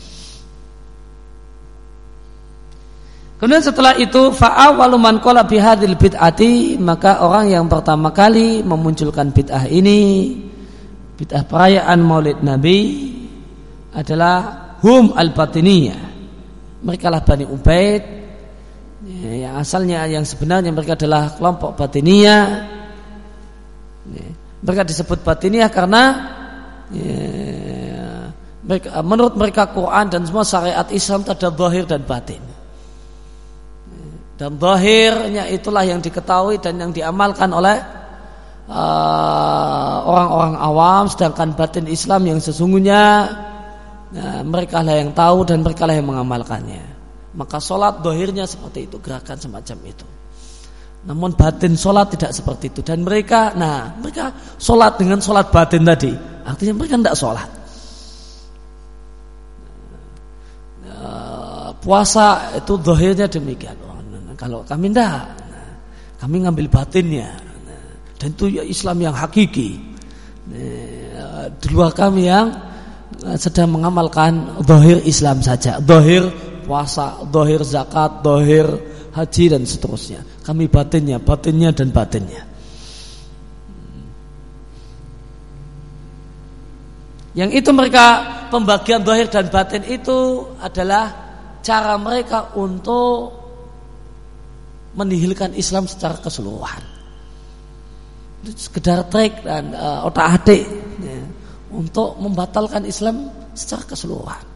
Kemudian setelah itu fa'awalu man qala bihadil bid'ati, maka orang yang pertama kali memunculkan bid'ah ini, bid'ah perayaan Maulid Nabi, adalah hum al-batiniyah. Mereka lah Bani Ubaid, yang asalnya yang sebenarnya mereka adalah kelompok batiniyah. Mereka disebut batiniyah karena ya, mereka, menurut mereka Quran dan semua syariat Islam ada zahir dan batin. Dan zahirnya itulah yang diketahui dan yang diamalkan oleh uh, orang-orang awam, sedangkan batin Islam yang sesungguhnya nah, mereka lah yang tahu dan mereka lah yang mengamalkannya. Maka sholat zahirnya seperti itu, gerakan semacam itu. Namun batin sholat tidak seperti itu. Dan mereka, nah mereka sholat dengan sholat batin tadi, artinya mereka tidak sholat. Uh, puasa itu zahirnya demikian. Kalau kami tidak, kami ngambil batinnya, dan itu ya Islam yang hakiki. Di luar kami yang sedang mengamalkan zahir Islam saja, zahir puasa, zahir zakat, zahir haji dan seterusnya. Kami batinnya, batinnya dan batinnya. Yang itu mereka pembagian zahir dan batin itu adalah cara mereka untuk menihilkan Islam secara keseluruhan. Itu sekedar trik dan uh, otak-atik ya, untuk membatalkan Islam secara keseluruhan.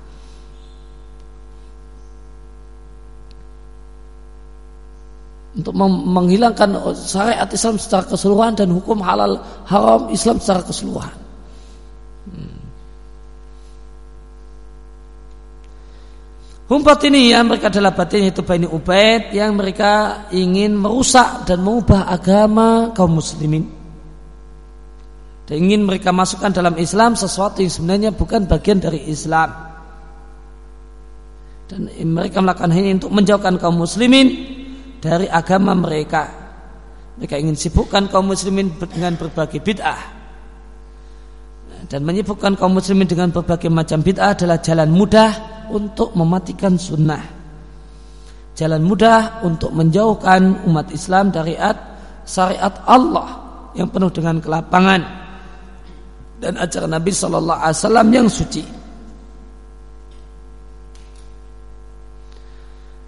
Untuk mem- menghilangkan syariat Islam secara keseluruhan dan hukum halal haram Islam secara keseluruhan. Hmm. Hum batiniyah, mereka adalah batiniyah itu Bani Ubaid yang mereka ingin merusak dan mengubah agama kaum muslimin. Dan ingin mereka masukkan dalam Islam sesuatu yang sebenarnya bukan bagian dari Islam. Dan mereka melakukan ini untuk menjauhkan kaum muslimin dari agama mereka. Mereka ingin sibukkan kaum muslimin dengan berbagai bid'ah. Dan menyibukkan kaum muslimin dengan berbagai macam bid'ah adalah jalan mudah untuk mematikan sunnah, jalan mudah untuk menjauhkan umat Islam dari syariat Allah yang penuh dengan kelapangan dan ajaran Nabi Sallallahu Alaihi Wasallam yang suci.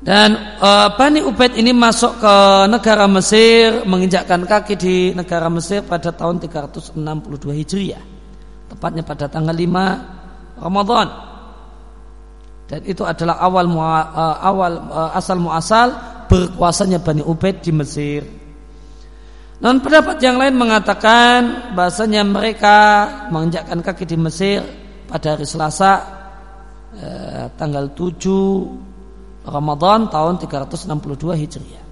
Dan e, Bani Ubaid ini masuk ke negara Mesir, menginjakkan kaki di negara Mesir pada tahun tiga ratus enam puluh dua Hijriah, tepatnya pada tanggal lima Ramadan. Dan itu adalah awal mua, e, awal e, asal muasal berkuasanya Bani Ubaid di Mesir. Namun pendapat yang lain mengatakan bahasanya mereka menginjakkan kaki di Mesir pada hari Selasa e, tanggal tujuh Ramadan tahun tiga ratus enam puluh dua Hijriah.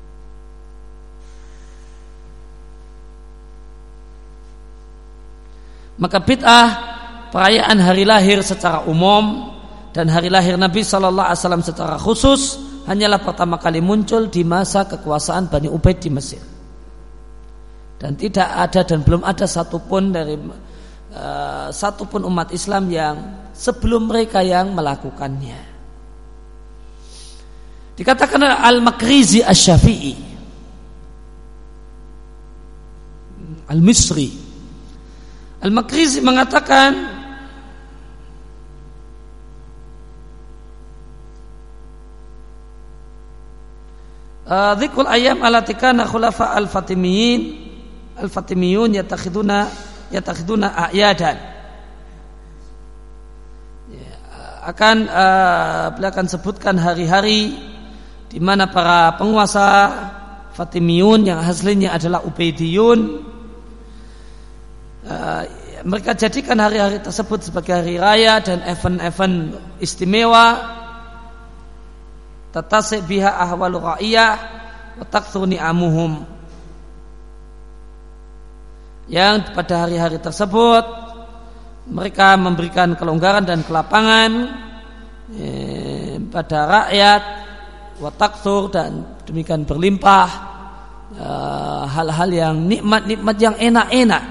Maka bid'ah perayaan hari lahir secara umum dan hari lahir Nabi Sallallahu Alaihi Wasallam secara khusus hanyalah pertama kali muncul di masa kekuasaan Bani Ubaid di Mesir. Dan tidak ada dan belum ada satupun dari uh, satupun umat Islam yang sebelum mereka yang melakukannya. Dikatakan Al-Makrizi Asy-Syafi'i Al-Misri. Al-Makrizi mengatakan dzikrul ayyam allati kana khulafa al-Fatimiyyin al-Fatimiyun yatakhiduna yatakhiduna a'yadan. Ya, akan uh, beliau akan sebutkan hari-hari di mana para penguasa Fatimiyun yang aslinya adalah Ubaidiyun, uh, mereka jadikan hari-hari tersebut sebagai hari raya dan event-event istimewa, tatasi' biha ahwalu ra'iyah wa takthur ni'amuhum, yang pada hari-hari tersebut mereka memberikan kelonggaran dan kelapangan eh, pada rakyat, wa takthur, dan demikian berlimpah uh, hal-hal yang nikmat-nikmat yang enak-enak.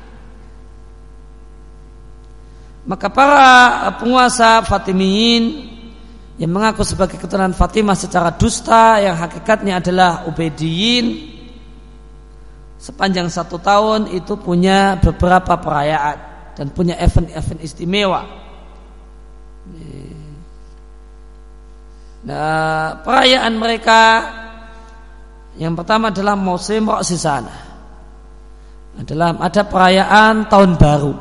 Maka para penguasa Fatimiyin yang mengaku sebagai keturunan Fatimah secara dusta, yang hakikatnya adalah Ubaidiyin, sepanjang satu tahun itu punya beberapa perayaan dan punya event-event istimewa. Nah, perayaan mereka yang pertama adalah musim Ra'sisana, adalah ada perayaan tahun baru.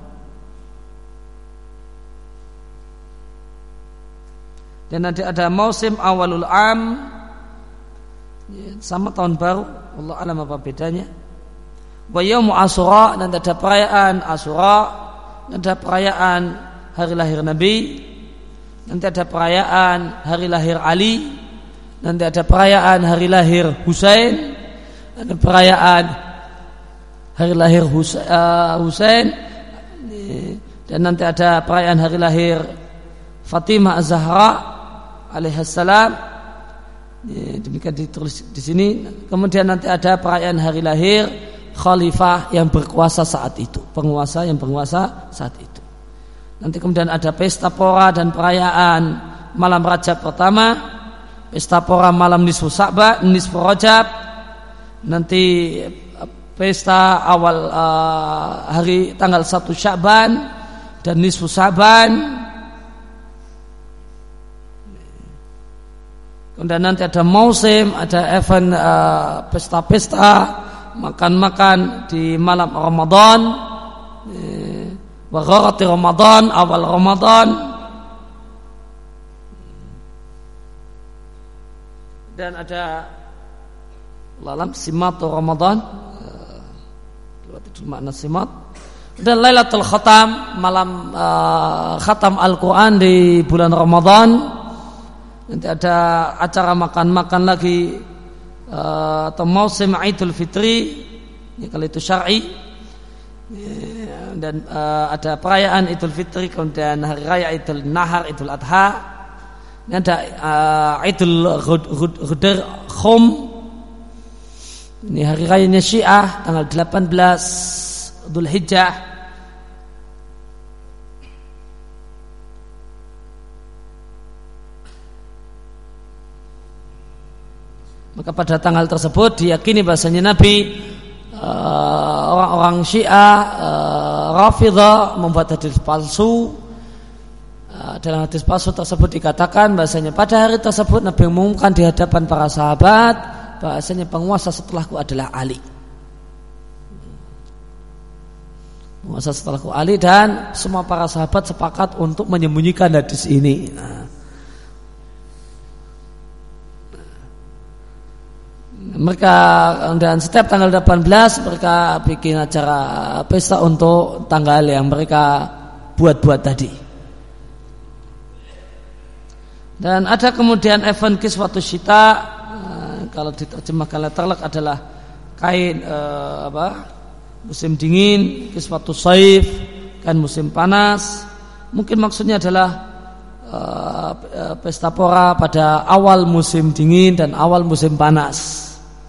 Dan ada ada musim awalul am, ya, sama tahun baru. Allah alam apa bedanya. Wa yaumu Asyura, dan ada perayaan Asyura, dan ada perayaan hari lahir Nabi. Nanti ada perayaan hari lahir Ali, nanti ada perayaan hari lahir Husain, ada perayaan hari lahir Husain, dan nanti ada perayaan hari lahir Fatimah Az-Zahra alaihissalam. Demikian ditulis di sini. Kemudian nanti ada perayaan hari lahir khalifah yang berkuasa saat itu, penguasa yang berkuasa saat itu. Nanti kemudian ada pesta pora dan perayaan malam Rajab pertama, pesta pora malam nisfu Sa'ban, nisfu Rajab. Nanti pesta awal uh, hari tanggal satu Sya'ban dan nisfu Sa'ban. Kemudian nanti ada musim, ada event uh, pesta-pesta, makan-makan di malam Ramadan. Wa gharati Ramadan, awal Ramadan. Dan ada lalam simatu Ramadan, itu makna simat. Dan Lailatul Khatam, malam uh, khatam Al-Quran di bulan Ramadan. Nanti ada acara makan-makan lagi uh, atau musim Idul Fitri, ya, kalau itu syar'i. Dan uh, ada perayaan Idul Fitri, kemudian hari raya Idul Nahar, Idul Adha. Ini ada uh, Idul Ghudr Khum. Ini hari rayanya Syiah tanggal delapan belas Dzul Hijjah. Maka pada tanggal tersebut diyakini bahasanya Nabi, uh, orang-orang Syiah, uh, Rafidhah membuat hadis palsu, uh, dalam hadis palsu tersebut dikatakan bahasanya pada hari tersebut Nabi mengumumkan di hadapan para sahabat bahasanya penguasa setelahku adalah Ali. Penguasa setelahku Ali, dan semua para sahabat sepakat untuk menyembunyikan hadis ini. Nah, mereka dan setiap tanggal delapan belas mereka bikin acara pesta untuk tanggal yang mereka buat-buat tadi. Dan ada kemudian event kiswatus syita, kalau diterjemahkan letterlek adalah kain eh, apa musim dingin, kiswatus saif kan musim panas. Mungkin maksudnya adalah eh, pesta pora pada awal musim dingin dan awal musim panas.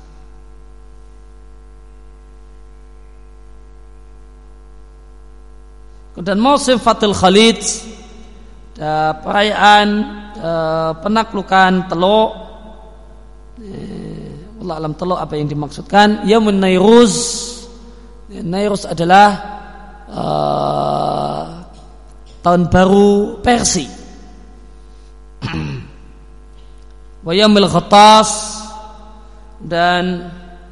Dan musim Fathul Khalid, perayaan eh, penaklukan Teluk. Eh, Allah alam Teluk apa yang dimaksudkan? Yaumun Nairuz. Nairuz adalah eh, tahun baru Persia. Wa Yaumul Ghattas, dan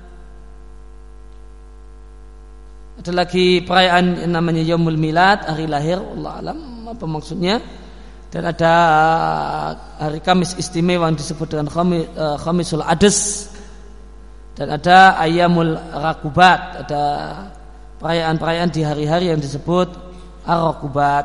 ada lagi perayaan yang namanya Yaumul Milad, hari lahir, Allah alam apa maksudnya. Dan ada hari Kamis istimewa yang disebut dengan Khamisul Ades. Dan ada Ayyamul Rakubat, ada perayaan-perayaan di hari-hari yang disebut Ar-Rakubat.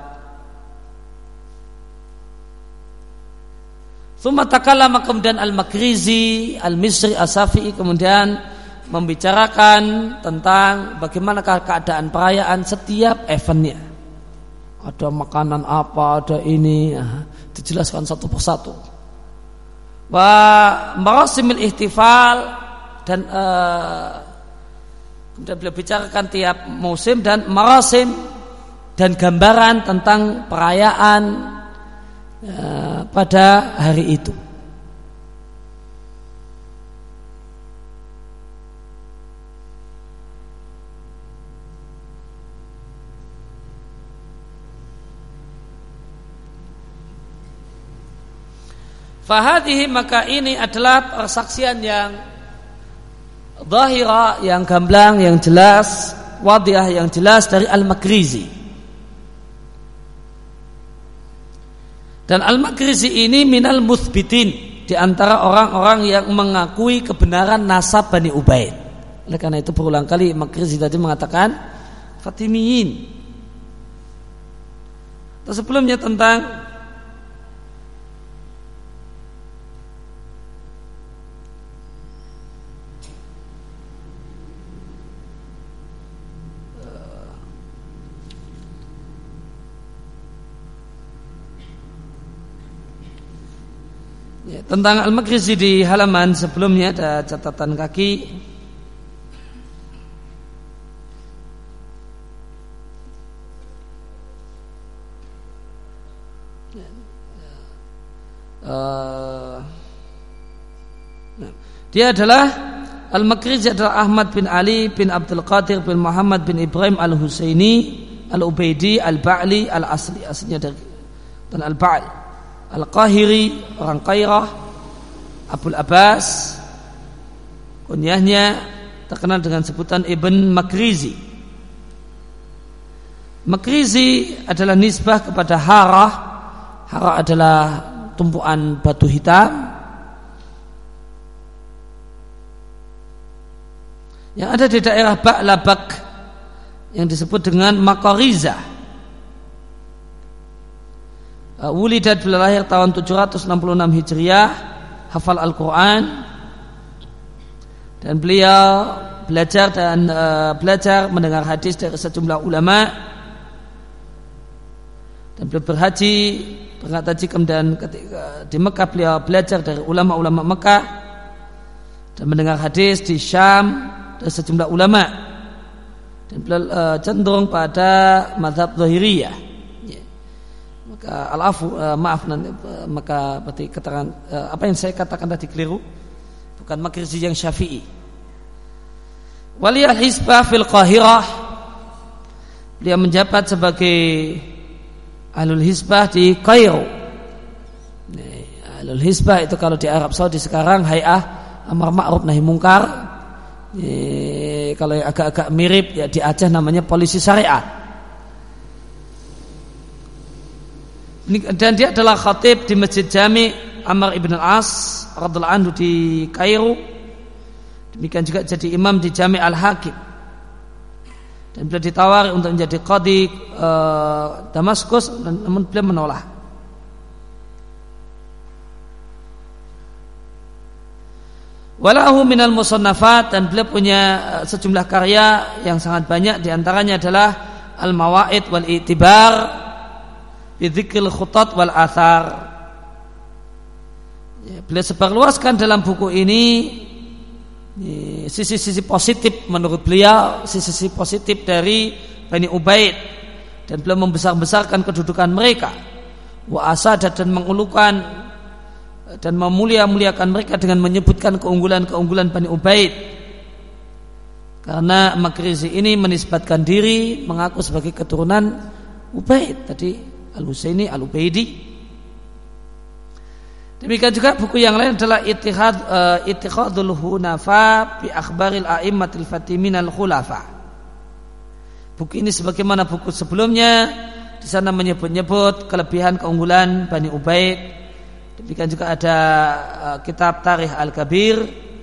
Tsumma takallama, kemudian Al-Makrizi, Al-Misri, As-Safi'i kemudian membicarakan tentang bagaimana keadaan perayaan setiap eventnya. Ada makanan apa, ada ini, nah, dijelaskan satu persatu. Wa marasimil ihtifal, dan uh, kemudian beliau bicarakan tiap musim dan marasim dan gambaran tentang perayaan uh, pada hari itu. Fahadihi, maka ini adalah persaksian yang zahira, yang gamblang, yang jelas, wadiyah, yang jelas dari Al-Makrizi. Dan Al-Makrizi ini minal muthbitin, di antara orang-orang yang mengakui kebenaran nasab Bani Ubaid. Oleh karena itu berulang kali Makrizi tadi mengatakan Fatimiyin. Terus sebelumnya tentang ya, tentang Al-Makrizi di halaman sebelumnya ada catatan kaki. Uh, nah, dia adalah Al-Makrizi adalah Ahmad bin Ali bin Abdul Qadir bin Muhammad bin Ibrahim Al-Husaini Al-Ubaidi Al-Ba'li Al-Asli, aslinya dari dan Al-Ba'l Al-Qahiri, orang Qairah, Abul Abbas, kunyahnya terkenal dengan sebutan Ibn Makrizi. Makrizi adalah nisbah kepada Harah. Harah adalah tumpuan batu hitam yang ada di daerah Ba'labak yang disebut dengan Makarizah. Uh, Wulidat, beliau lahir tahun tujuh ratus enam puluh enam Hijriah, hafal Al-Quran, dan beliau belajar dan uh, belajar mendengar hadis dari sejumlah ulama, dan beliau berhaji berangkat haji kemudian ketika di Mekah beliau belajar dari ulama-ulama Mekah dan mendengar hadis di Syam dari sejumlah ulama, dan beliau uh, cenderung pada mazhab Zahiriyah. Maka al-afu, uh, maaf nanti uh, maka berarti keterangan uh, apa yang saya katakan tadi keliru, bukan Makrizi yang Syafi'i. Waliyah Hisbah fil Qahirah, dia menjabat sebagai Ahlul Hisbah di Kairo. Ahlul Hisbah itu kalau di Arab Saudi sekarang Hay'ah Amar Ma'ruf Nahi Mungkar. E, kalau yang agak-agak mirip ya di Aceh namanya polisi syariat. Dan dia adalah khatib di Masjid Jami Amr ibn al-As radhiyallahu anhu di Kairo. Demikian juga jadi imam di Jami Al-Hakim. Dan beliau ditawari untuk menjadi qadhi uh, Damaskus, namun beliau menolak. Walahu minal musannafat, dan beliau punya sejumlah karya yang sangat banyak, di antaranya adalah Al-Mawaid wal I'tibar bi dzikril khutat wal athar. Ya, beliau sebarluaskan dalam buku ini sisi-sisi positif menurut beliau, sisi-sisi positif dari Bani Ubaid, dan beliau membesar-besarkan kedudukan mereka, wa asadat, dan mengulukan dan memulia-muliakan mereka dengan menyebutkan keunggulan-keunggulan Bani Ubaid. Karena Makrizi ini menisbatkan diri mengaku sebagai keturunan Ubaid, tadi Al-Husaini Al-Ubaidi. Demikian juga buku yang lain adalah Ittihad uh, Ittihadul Hunafa bi Akhbaril A'immatil Fatimin al-Khulafa. Buku ini sebagaimana buku sebelumnya di sana menyebut-nyebut kelebihan keunggulan Bani Ubaid. Demikian juga ada uh, kitab Tarikh Al-Kabir.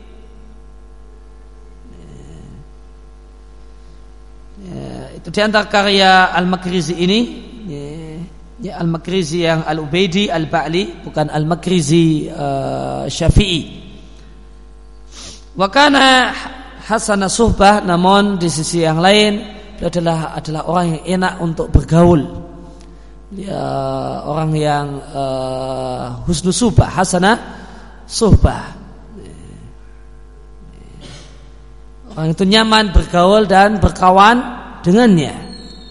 Ya, itu di antara karya Al-Makrizi ini. Ya. Ya, Al-Makrizi yang Al-Ubaidi Al-Ba'li, bukan Al-Makrizi uh, Syafi'i. Wa kana hasana suhbah, namun di sisi yang lain dia adalah adalah orang yang enak untuk bergaul. Dia orang yang uh, husnu suhbah, hasana suhbah. Orang itu nyaman bergaul dan berkawan dengannya.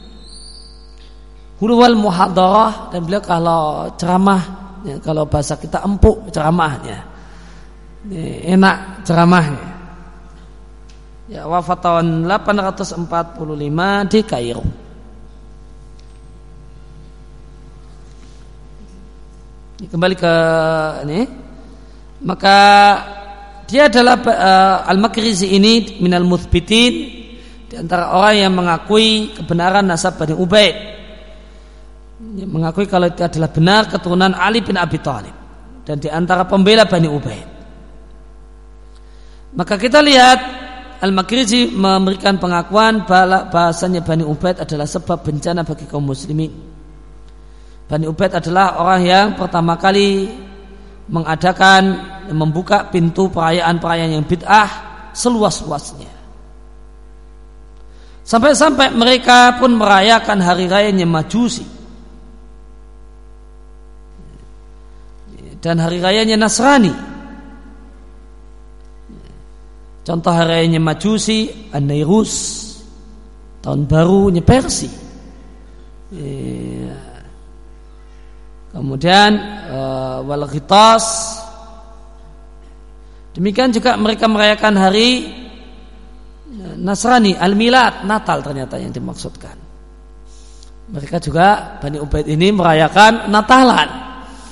Huluwal muhadarah, dan beliau kalau ceramah, ya, kalau bahasa kita empuk ceramahnya, ya, enak ceramahnya. Ya, wafat tahun delapan ratus empat puluh lima di Kairo. Ini kembali ke ini, maka dia adalah uh, Al-Makrizi ini minal muthbitin, di antara orang yang mengakui kebenaran nasab Bani Ubaid, mengakui kalau itu adalah benar keturunan Ali bin Abi Thalib, dan di antara pembela Bani Ubaid. Maka kita lihat Al-Makrizi memberikan pengakuan bahasanya Bani Ubaid adalah sebab bencana bagi kaum muslimin. Bani Ubaid adalah orang yang pertama kali mengadakan, membuka pintu perayaan-perayaan yang bid'ah seluas-luasnya. Sampai-sampai mereka pun merayakan hari rayanya Majusi dan hari rayanya Nasrani. Contoh hari rayanya Majusi An-Nairus, tahun barunya Persia. Kemudian uh, Wal Ghitas. Demikian juga mereka merayakan hari Nasrani, Al-Milad, Natal ternyata yang dimaksudkan. Mereka juga Bani Ubaid ini merayakan Natalan,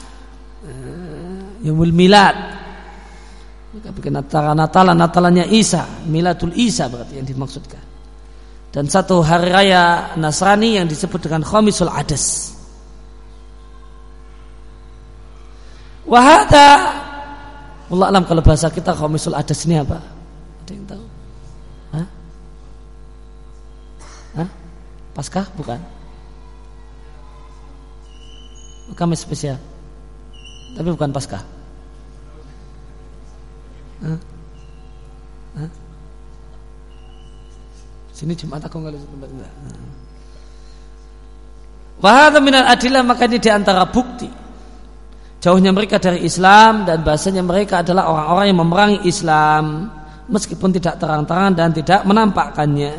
Yaumul Milad. Mereka bikin Natalan, Natalan, Natalannya Isa, Miladul Isa berarti yang dimaksudkan. Dan satu hari raya Nasrani yang disebut dengan Khamisul Adas. Wahada, Allah alam kalau bahasa kita Khamisul Adas ini apa? Ada yang tahu? Hah? Hah? Paskah? Bukan. Kamis spesial. Tapi bukan Paskah. Hah? Hah? Sini Jumat aku enggak enggak. Wahada minal adillah, maka ini diantara bukti jauhnya mereka dari Islam, dan bahasanya mereka adalah orang-orang yang memerangi Islam meskipun tidak terang-terangan dan tidak menampakkannya.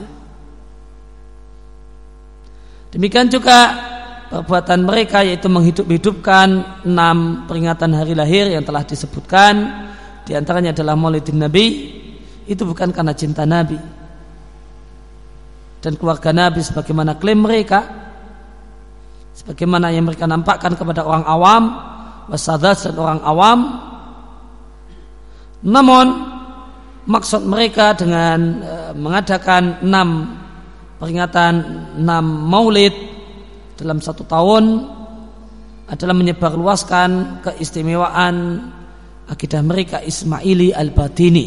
Demikian juga perbuatan mereka, yaitu menghidup-hidupkan enam peringatan hari lahir yang telah disebutkan, di antaranya adalah Maulidin Nabi. Itu bukan karena cinta Nabi dan keluarga Nabi sebagaimana klaim mereka, sebagaimana yang mereka nampakkan kepada orang awam, wasadat dan orang awam. Namun maksud mereka dengan e, mengadakan enam peringatan enam maulid dalam satu tahun adalah menyebarluaskan keistimewaan akidah mereka Ismaili al-Batini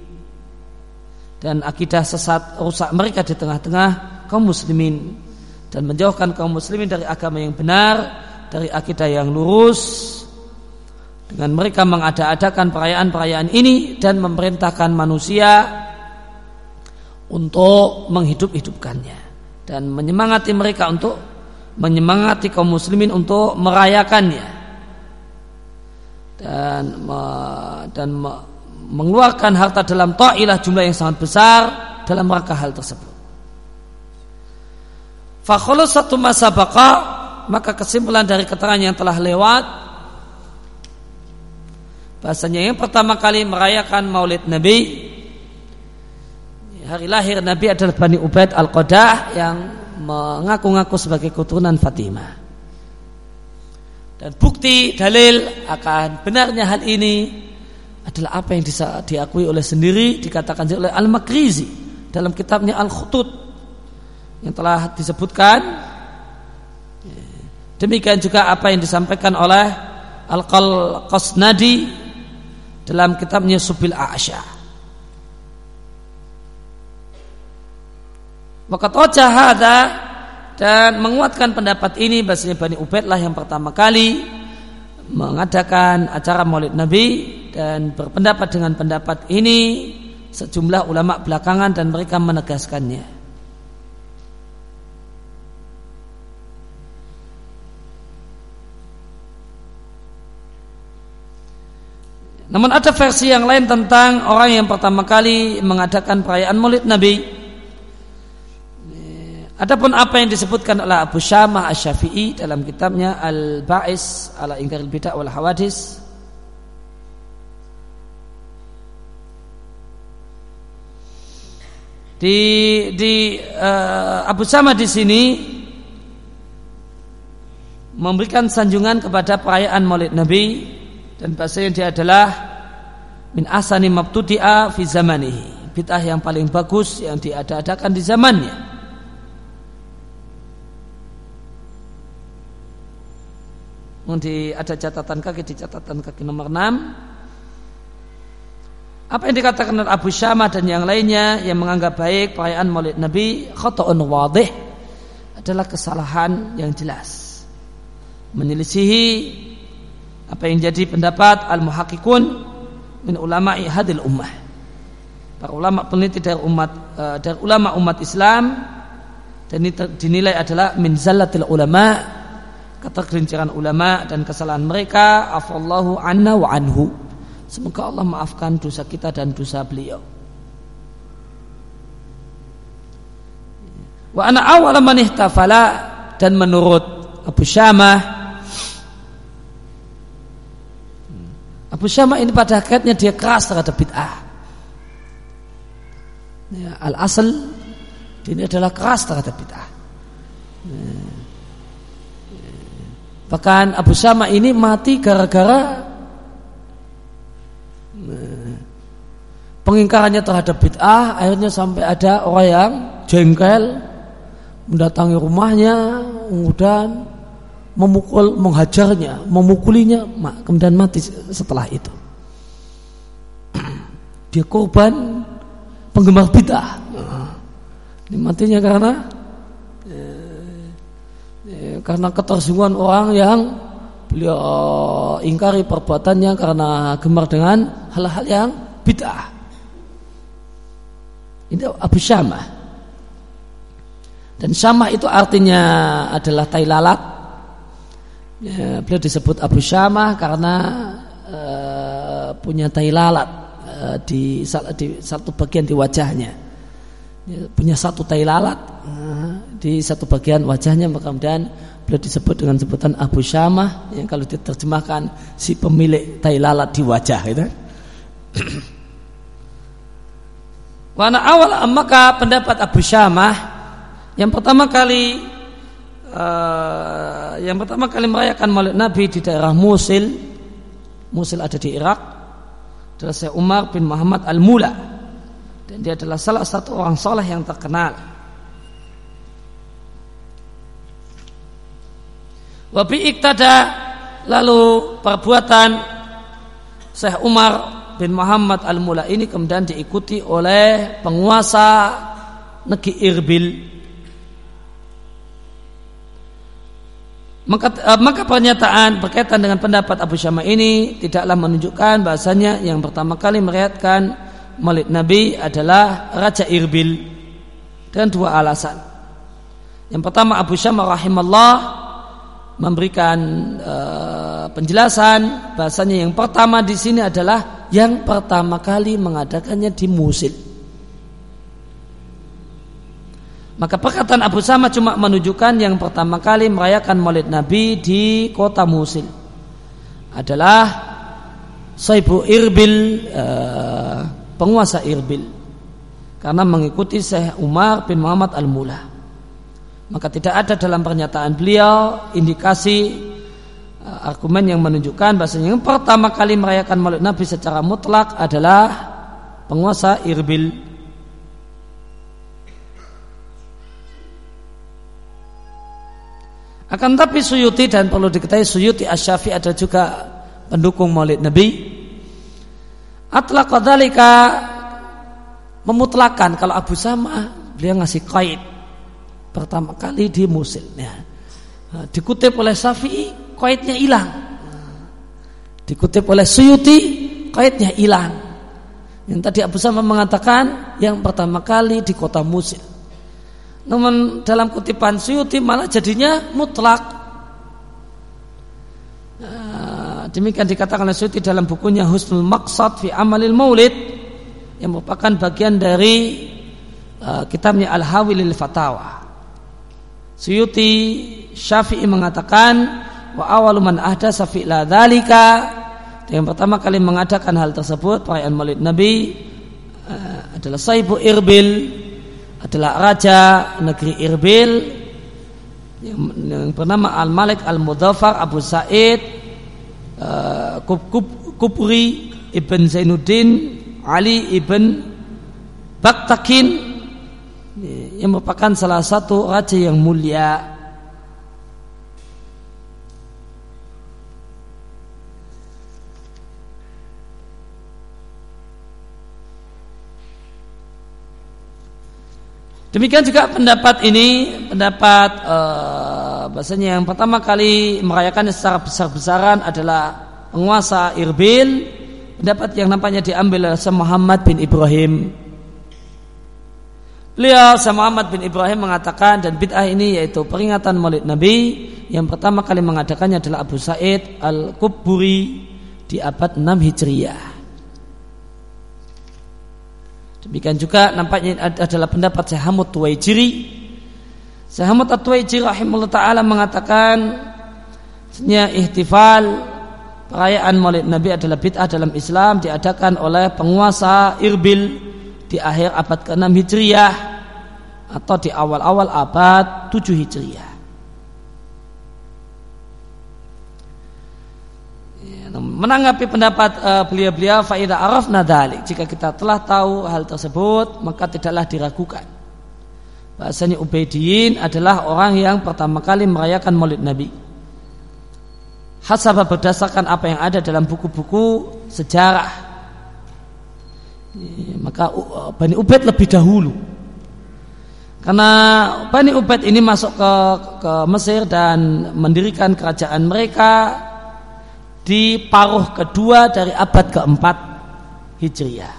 dan akidah sesat rusak mereka di tengah-tengah kaum muslimin, dan menjauhkan kaum muslimin dari agama yang benar, dari akidah yang lurus, dengan mereka mengada-adakan perayaan-perayaan ini dan memerintahkan manusia untuk menghidup-hidupkannya, dan menyemangati mereka untuk menyemangati kaum muslimin untuk merayakannya, dan me, dan me, mengeluarkan harta dalam ta'ilah jumlah yang sangat besar dalam rangka hal tersebut. Fa khulasatu ma sabaqa, maka kesimpulan dari keterangan yang telah lewat, bahasanya yang pertama kali merayakan Maulid Nabi, hari lahir Nabi adalah Bani Ubaid Al-Qadah yang mengaku-ngaku sebagai keturunan Fatimah. Dan bukti dalil akan benarnya hal ini adalah apa yang diakui oleh sendiri, dikatakan oleh Al-Makrizi dalam kitabnya Al-Khutut yang telah disebutkan. Demikian juga apa yang disampaikan oleh Al-Qasnadi dalam kitabnya Subil A'sya. Waqad wajah hadza, dan menguatkan pendapat ini bahasanya Bani Ubaid lah yang pertama kali mengadakan acara Maulid Nabi, dan berpendapat dengan pendapat ini sejumlah ulama belakangan dan mereka menegaskannya. Namun ada versi yang lain tentang orang yang pertama kali mengadakan perayaan Maulid Nabi. Adapun apa yang disebutkan oleh Abu Syamah Asy-Syafi'i dalam kitabnya Al-Ba'is ala Ingkaril Bid'ah wal Hawadis, di di uh, Abu Syamah di sini memberikan sanjungan kepada perayaan Maulid Nabi, dan bahasanya dia adalah min ahsani mabtudi'a fi zamanihi, bid'ah yang paling bagus yang diada-adakan di zamannya. Di ada catatan kaki di catatan kaki nomor enam. Apa yang dikatakan oleh Abu Syamah dan yang lainnya yang menganggap baik perayaan Maulid Nabi khata'un wadih, adalah kesalahan yang jelas, menyelisihi apa yang jadi pendapat al-muhaqqiqun min ulama'i hadil ummah, para ulama peneliti dari umat dari ulama umat Islam, dan ini dinilai adalah min zallatil ulama, ketergelinciran ulama dan kesalahan mereka. Afallahu anna wa anhu, semoga Allah maafkan dosa kita dan dosa beliau. Wa ana awwala man ihtafala, dan menurut Abu Syamah, Abu Syamah ini pada akhirnya dia keras terhadap bid'ah. Ya, al-asl ini adalah keras terhadap bid'ah. Ya. Bahkan Abu Syamah ini mati gara-gara pengingkarannya terhadap bid'ah. Akhirnya sampai ada orang yang jengkel mendatangi rumahnya, kemudian memukul, menghajarnya, memukulinya, kemudian mati setelah itu. Dia korban penggemar bid'ah. Ini matinya karena karena ketersinggungan orang yang beliau ingkari perbuatannya karena gemar dengan hal-hal yang bid'ah. Ini Abu Syamah. Dan Syamah itu artinya adalah tai lalat. Ya, beliau disebut Abu Syamah karena uh, punya tai lalat uh, di, di satu bagian di wajahnya. Ya, punya satu tai lalat uh, di satu bagian wajahnya, maka kemudian beliau disebut dengan sebutan Abu Syamah, yang kalau diterjemahkan si pemilik tai lalat di wajah, gitu. Wana awal, maka pendapat Abu Syamah yang pertama kali uh, yang pertama kali merayakan Maulid Nabi di daerah Musil. Musil ada di Irak. Adalah Syekh Umar bin Muhammad Al-Mula, dan dia adalah salah satu orang soleh yang terkenal. Wa bi iktada, lalu perbuatan Syekh Umar bin Muhammad Al-Mula ini kemudian diikuti oleh penguasa negeri Irbil. Maka, maka pernyataan berkaitan dengan pendapat Abu Syama ini tidaklah menunjukkan bahasanya yang pertama kali meriatkan Maulid Nabi adalah Raja Irbil, dengan dua alasan. Yang pertama, Abu Syama rahimallah memberikan uh, penjelasan bahasanya yang pertama di sini adalah yang pertama kali mengadakannya di Musil. Maka perkataan Abu Syama cuma menunjukkan yang pertama kali merayakan Maulid Nabi di kota Musil adalah Saibu Irbil, uh, penguasa Irbil, karena mengikuti Syekh Umar bin Muhammad Al-Mula. Maka tidak ada dalam pernyataan beliau indikasi uh, argumen yang menunjukkan bahasanya yang pertama kali merayakan Maulid Nabi secara mutlak adalah penguasa Irbil. Akan tapi Suyuti, dan perlu diketahui Suyuti Asy-Syafi'i ada juga pendukung Maulid Nabi, atlaqa dzalika, memutlakan kalau Abu Syama dia ngasih qaid pertama kali di Musil. Ya. Dikutip oleh Syafi'i, qaidnya hilang. Dikutip oleh Suyuti, qaidnya hilang. Yang tadi Abu Syama mengatakan yang pertama kali di kota Musil. Namun dalam kutipan Suyuti malah jadinya mutlak. Nah, demikian dikatakan oleh Suyuti dalam bukunya Husnul Maqsad fi Amalil Maulid, yang merupakan bagian dari uh, kitabnya Al-Hawi lil Fatawa. Suyuti Syafi'i mengatakan wa awalu man ahdasa fi la dzalika, yang pertama kali mengadakan hal tersebut perayaan Maulid Nabi uh, adalah Saibu Irbil, adalah raja negeri Irbil yang, yang bernama Al-Malik Al-Mudhafar Abu Sa'id uh, Kub, Kub, Kubri Ibn Zainuddin Ali Ibn Baktakin, yang merupakan salah satu raja yang mulia. Demikian juga pendapat ini, pendapat uh, bahasanya yang pertama kali merayakannya secara besar-besaran adalah penguasa Irbil. Pendapat yang nampaknya diambil oleh Syekh Muhammad bin Ibrahim. Beliau Syekh Muhammad bin Ibrahim mengatakan, dan bid'ah ini yaitu peringatan Maulid Nabi yang pertama kali mengadakannya adalah Abu Sa'id Al-Kuburi di abad enam Hijriyah. Demikian juga nampaknya adalah pendapat Syekh Hamud Tuwaijiri. Syekh Hamud Tuwaijiri rahimahullah ta'ala mengatakan sebenarnya ihtifal perayaan Maulid Nabi adalah bid'ah dalam Islam, diadakan oleh penguasa Irbil di akhir abad keenam Hijriyah atau di awal-awal abad tujuh Hijriyah. Menanggapi pendapat uh, beliau-beliau, fa idza arafna dzalik, jika kita telah tahu hal tersebut maka tidaklah diragukan bahasanya Ubaidiyin adalah orang yang pertama kali merayakan Maulid Nabi. Hasabah, berdasarkan apa yang ada dalam buku-buku sejarah. Maka uh, Bani Ubaid lebih dahulu. Karena Bani Ubaid ini masuk ke ke Mesir dan mendirikan kerajaan mereka di paruh kedua dari abad keempat Hijriyah.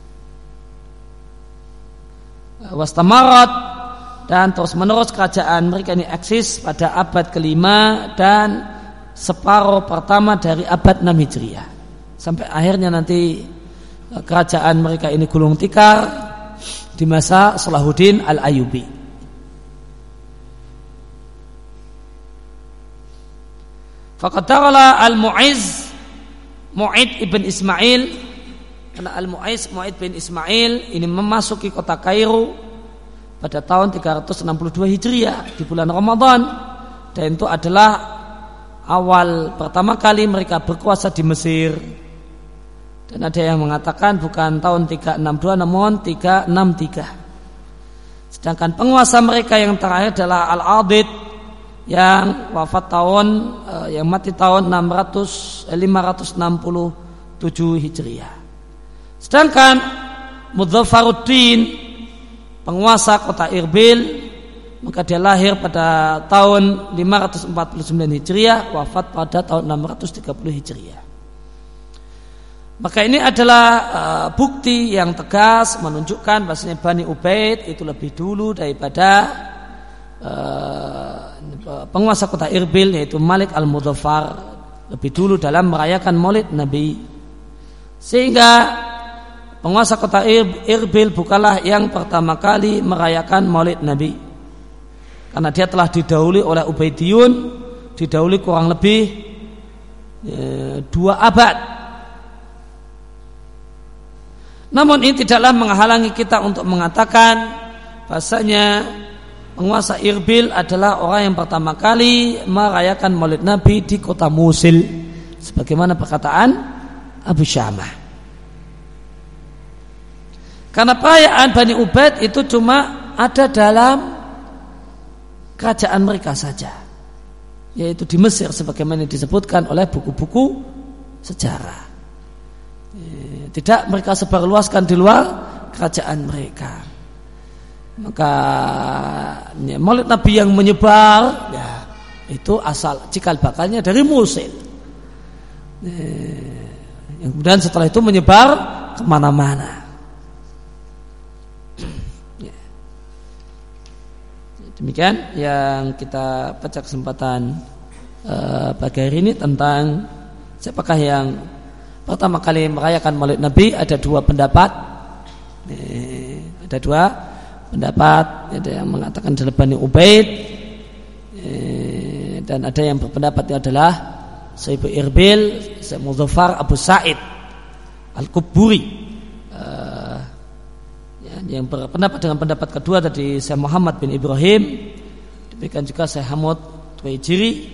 Wastamarat, dan terus menerus kerajaan mereka ini eksis pada abad kelima dan separuh pertama dari abad enam Hijriyah. Sampai akhirnya nanti kerajaan mereka ini gulung tikar di masa Salahuddin Al-Ayyubi. Faqadara Al-Mu'izz Mu'id ibn Ismail, karena Al-Mu'izz Mu'id bin Ismail ini memasuki kota Kairo pada tahun tiga ratus enam puluh dua Hijriah di bulan Ramadan. dan itu adalah awal pertama kali mereka berkuasa di Mesir. Dan ada yang mengatakan bukan tahun tiga enam dua namun tiga enam tiga. Sedangkan penguasa mereka yang terakhir adalah Al-Adid yang wafat tahun yang mati tahun lima ratus enam puluh tujuh Hijriah. Sedangkan Mudzafaruddin penguasa kota Irbil, maka dia lahir pada tahun lima ratus empat puluh sembilan Hijriah, wafat pada tahun enam ratus tiga puluh Hijriah. Maka ini adalah uh, bukti yang tegas menunjukkan bahasanya Bani Ubaid itu lebih dulu daripada uh, penguasa kota Irbil yaitu Malik Al-Mudzaffar, lebih dulu dalam merayakan Maulid Nabi. Sehingga penguasa kota Irbil bukanlah yang pertama kali merayakan Maulid Nabi, karena dia telah didahului oleh Ubaidiyun, didahului kurang lebih e, dua abad. Namun ini tidaklah menghalangi kita untuk mengatakan bahasanya penguasa Irbil adalah orang yang pertama kali merayakan Maulid Nabi di kota Musil, sebagaimana perkataan Abu Syamah. Karena perayaan Bani Ubaid itu cuma ada dalam kerajaan mereka saja, yaitu di Mesir sebagaimana disebutkan oleh buku-buku sejarah. Tidak mereka sebarluaskan di luar kerajaan mereka. Maka ya, Maulid Nabi yang menyebar ya, itu asal cikal bakalnya dari Musil, yang kemudian setelah itu menyebar kemana-mana. Demikian yang kita baca kesempatan uh, pagi hari ini tentang siapakah yang pertama kali merayakan Maulid Nabi. Ada dua pendapat, eh, ada dua pendapat. Ada yang mengatakan adalah Bani Ubaid, eh, dan ada yang berpendapat itu adalah Sahibu Irbil, Syekh Mudzaffar Abu Sa'id Al-Kuburi. Uh, ya, yang berpendapat dengan pendapat kedua tadi Syekh Muhammad bin Ibrahim, demikian juga Syekh Hamud Tuwaijiri.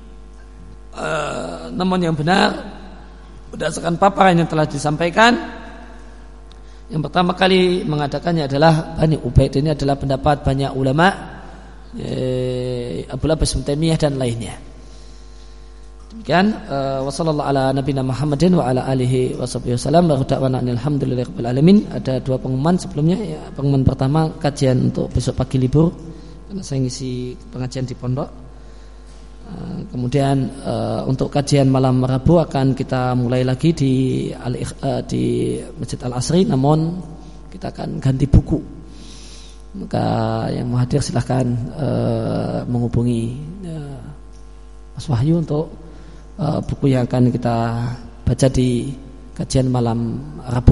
Uh, namun yang benar berdasarkan paparan yang telah disampaikan, yang pertama kali mengadakannya adalah Bani Ubaid. Ini adalah pendapat banyak ulama, eh, Abu Abbas bin Taimiyah dan lainnya. Demikian uh, wa sallallahu ala nabiyina Muhammadin wa ala alihi washabihi wasallam wa da'wana alhamdulillahirabbil alamin. Ada dua pengumuman sebelumnya ya. Pengumuman pertama, kajian untuk besok pagi libur karena saya ngisi pengajian di pondok. Uh, kemudian uh, untuk kajian malam Rabu akan kita mulai lagi di uh, di Masjid Al-Asri, namun kita akan ganti buku. Maka yang mau hadir silahkan uh, menghubungi uh, Mas Wahyu untuk uh, buku yang akan kita baca di kajian malam Rabu.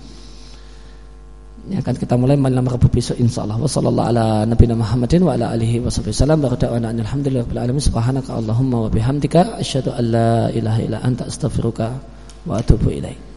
Yang akan kita mulai malam Rabu besok insyaallah. Wassallallahu ala nabiyina Muhammadin wa ala alihi washabihi wasallam. Wa rada'ana alhamdulillahirabbil alamin. Subhanaka Allahumma wa bihamdika asyhadu an la ilaha illa anta astaghfiruka wa atubu ilaik.